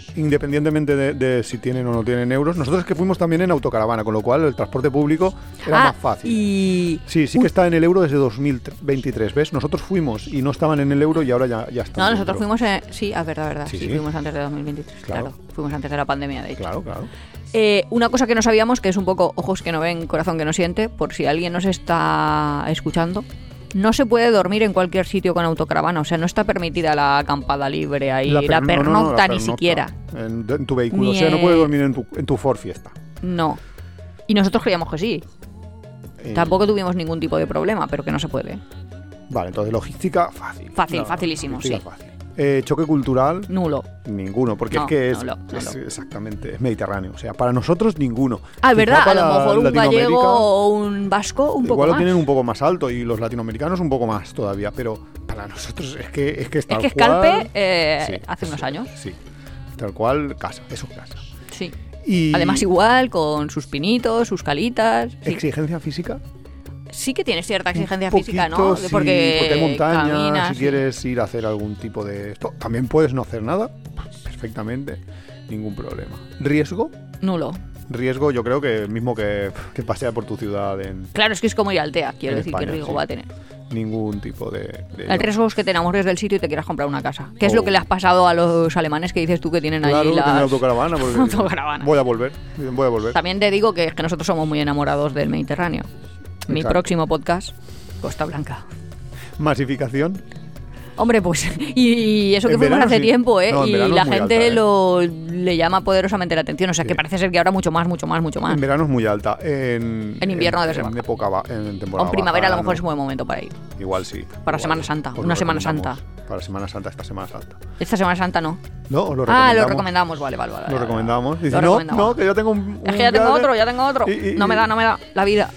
independientemente de, de si tienen o no tienen euros. Nosotros es que fuimos también en autocaravana, con lo cual el transporte público era ah, más fácil. Y... Sí, sí que está en el euro desde dos mil veintitrés, ¿ves? Nosotros fuimos y no estaban en el euro y ahora ya, ya están. No, nosotros fuimos... En... Sí, es verdad, verdad. Sí, sí, sí, fuimos antes de dos mil veintitrés, claro. claro. Fuimos antes de la pandemia, de hecho. Claro, claro. Eh, una cosa que no sabíamos, que es un poco ojos que no ven, corazón que no siente, por si alguien nos está escuchando, no se puede dormir en cualquier sitio con autocaravana. O sea, no está permitida la acampada libre ahí, la, per la pernocta, no, no, no, la ni pernocta siquiera. En, en tu vehículo, ni o sea, no puedes dormir en tu, en tu Ford Fiesta. No. Y nosotros creíamos que sí. Eh... Tampoco tuvimos ningún tipo de problema, pero que no se puede. Vale, entonces logística, fácil. Fácil, no, facilísimo, sí. Fácil. Eh, choque cultural. Nulo. Ninguno, porque no, es que es, nulo, es nulo. exactamente, es mediterráneo. O sea, para nosotros ninguno. Ah, es verdad, a lo mejor un gallego o un vasco un poco igual más. Igual lo tienen un poco más alto y los latinoamericanos un poco más todavía, pero para nosotros es que es que es tal es que cual, Escalpe eh, sí, hace unos sí, años. Sí, tal cual, casa, eso es casa. Sí. Y además igual, con sus pinitos, sus calitas. Sí. ¿Exigencia física? Sí que tiene cierta exigencia poquito, física, ¿no? Sí, porque, porque hay montaña, caminas, si sí. quieres ir a hacer algún tipo de esto, también puedes no hacer nada, perfectamente, ningún problema. ¿Riesgo? Nulo. Riesgo yo creo que el mismo que, que pasea por tu ciudad en... Claro, es que es como ir a Altea, quiero decir, España, ¿qué riesgo sí. va a tener? Ningún tipo de... de el riesgo es que te enamores del sitio y te quieras comprar una casa. ¿Qué oh. es lo que le has pasado a los alemanes que dices tú que tienen claro, allí las... Claro, autocaravana, porque autocaravana. Voy a volver, voy a volver. También te digo que es que nosotros somos muy enamorados del Mediterráneo. Mi Exacto. próximo podcast, Costa Blanca. ¿Masificación? Hombre, pues, y, y eso que en fuimos verano, hace sí. tiempo, ¿eh? No, y verano la es muy gente alta, ¿eh? lo, le llama poderosamente la atención. O sea, sí. que parece ser que ahora mucho más, mucho más, mucho más. En verano es muy alta. En, en invierno en, debe ser en baja. época ba en temporada O en primavera baja, a lo mejor no. es un buen momento para ir. Igual sí. Para igual. Semana Santa, Pues una lo Semana Santa. Para Semana Santa, esta Semana Santa. Esta Semana Santa no. No, os lo ah, recomendamos. lo recomendamos, vale, vale. vale Lo recomendamos. Dice, lo no, recomendamos. no, que ya tengo un... Es un que ya tengo viaje. otro, ya tengo otro. Y, y, no me da, no me da la vida.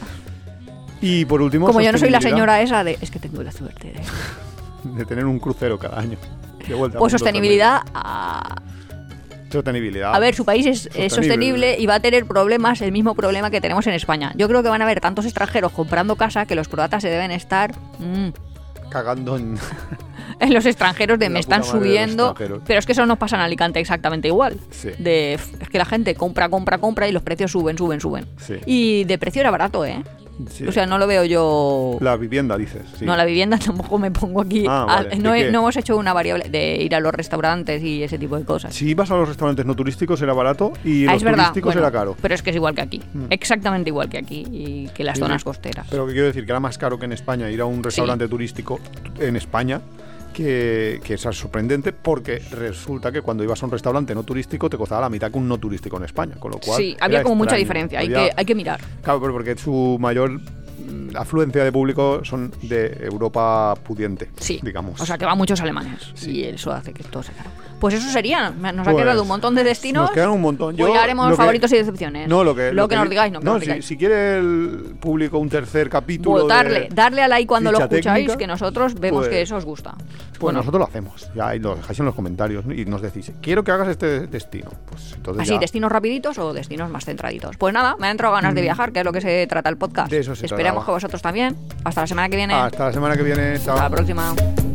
Y por último, como yo no soy la sostenibilidad, señora esa de... Es que tengo la suerte de... de tener un crucero cada año. De vuelta pues a punto sostenibilidad... A... Sostenibilidad. a ver, su país es, es sostenible y va a tener problemas, el mismo problema que tenemos en España. Yo creo que van a haber tantos extranjeros comprando casa que los croatas se deben estar... Mmm, cagando en... en los extranjeros de La me están puta madre de los subiendo, extranjeros. pero es que eso nos pasa en Alicante exactamente igual. Sí. De, es que la gente compra, compra, compra y los precios suben, suben, suben. Sí. Y de precio era barato, ¿eh? Sí. O sea, no lo veo yo... La vivienda, dices. Sí. No, la vivienda tampoco me pongo aquí. Ah, a- vale. no, ¿De he- qué? no hemos hecho una variable de ir a los restaurantes y ese tipo de cosas. Si ibas a los restaurantes no turísticos era barato y Ah, los es verdad. turísticos Bueno, era caro. pero es que es igual que aquí. Mm. Exactamente igual que aquí y que las Sí, zonas sí. costeras. Pero que quiero decir que era más caro que en España ir a un restaurante turístico en España, que, que es sorprendente porque resulta que cuando ibas a un restaurante no turístico te costaba la mitad que un no turístico en España, con lo cual Sí, había era como mucha extraño. diferencia. Hay, Había- que, hay que mirar. Claro, pero porque su mayor mm, afluencia de público son de Europa pudiente, Sí, digamos. o sea que van muchos alemanes Sí. y eso hace que todo sea caro. Pues eso sería, nos ha Pues, quedado un montón de destinos. Nos quedan un montón. Pues Yo, ya haremos lo que- favoritos y decepciones. No, lo que, lo que nos vi- digáis, no, que no nos si, digáis. si quiere el público un tercer capítulo Votarle, de, darle a like cuando lo ficha escucháis, técnica, que nosotros vemos pues- que eso os gusta. pues Bueno, nosotros lo hacemos. Ya ahí lo dejáis en los comentarios, ¿no? Y nos decís, quiero que hagas este destino. Pues entonces así, ya- destinos rapiditos o destinos más centraditos. Pues nada, me han entrado ganas de viajar, que es lo que se trata el podcast. De eso se Esperamos trataba. que vosotros también. Hasta la semana que viene. Hasta la semana que viene. Chao. Hasta la próxima.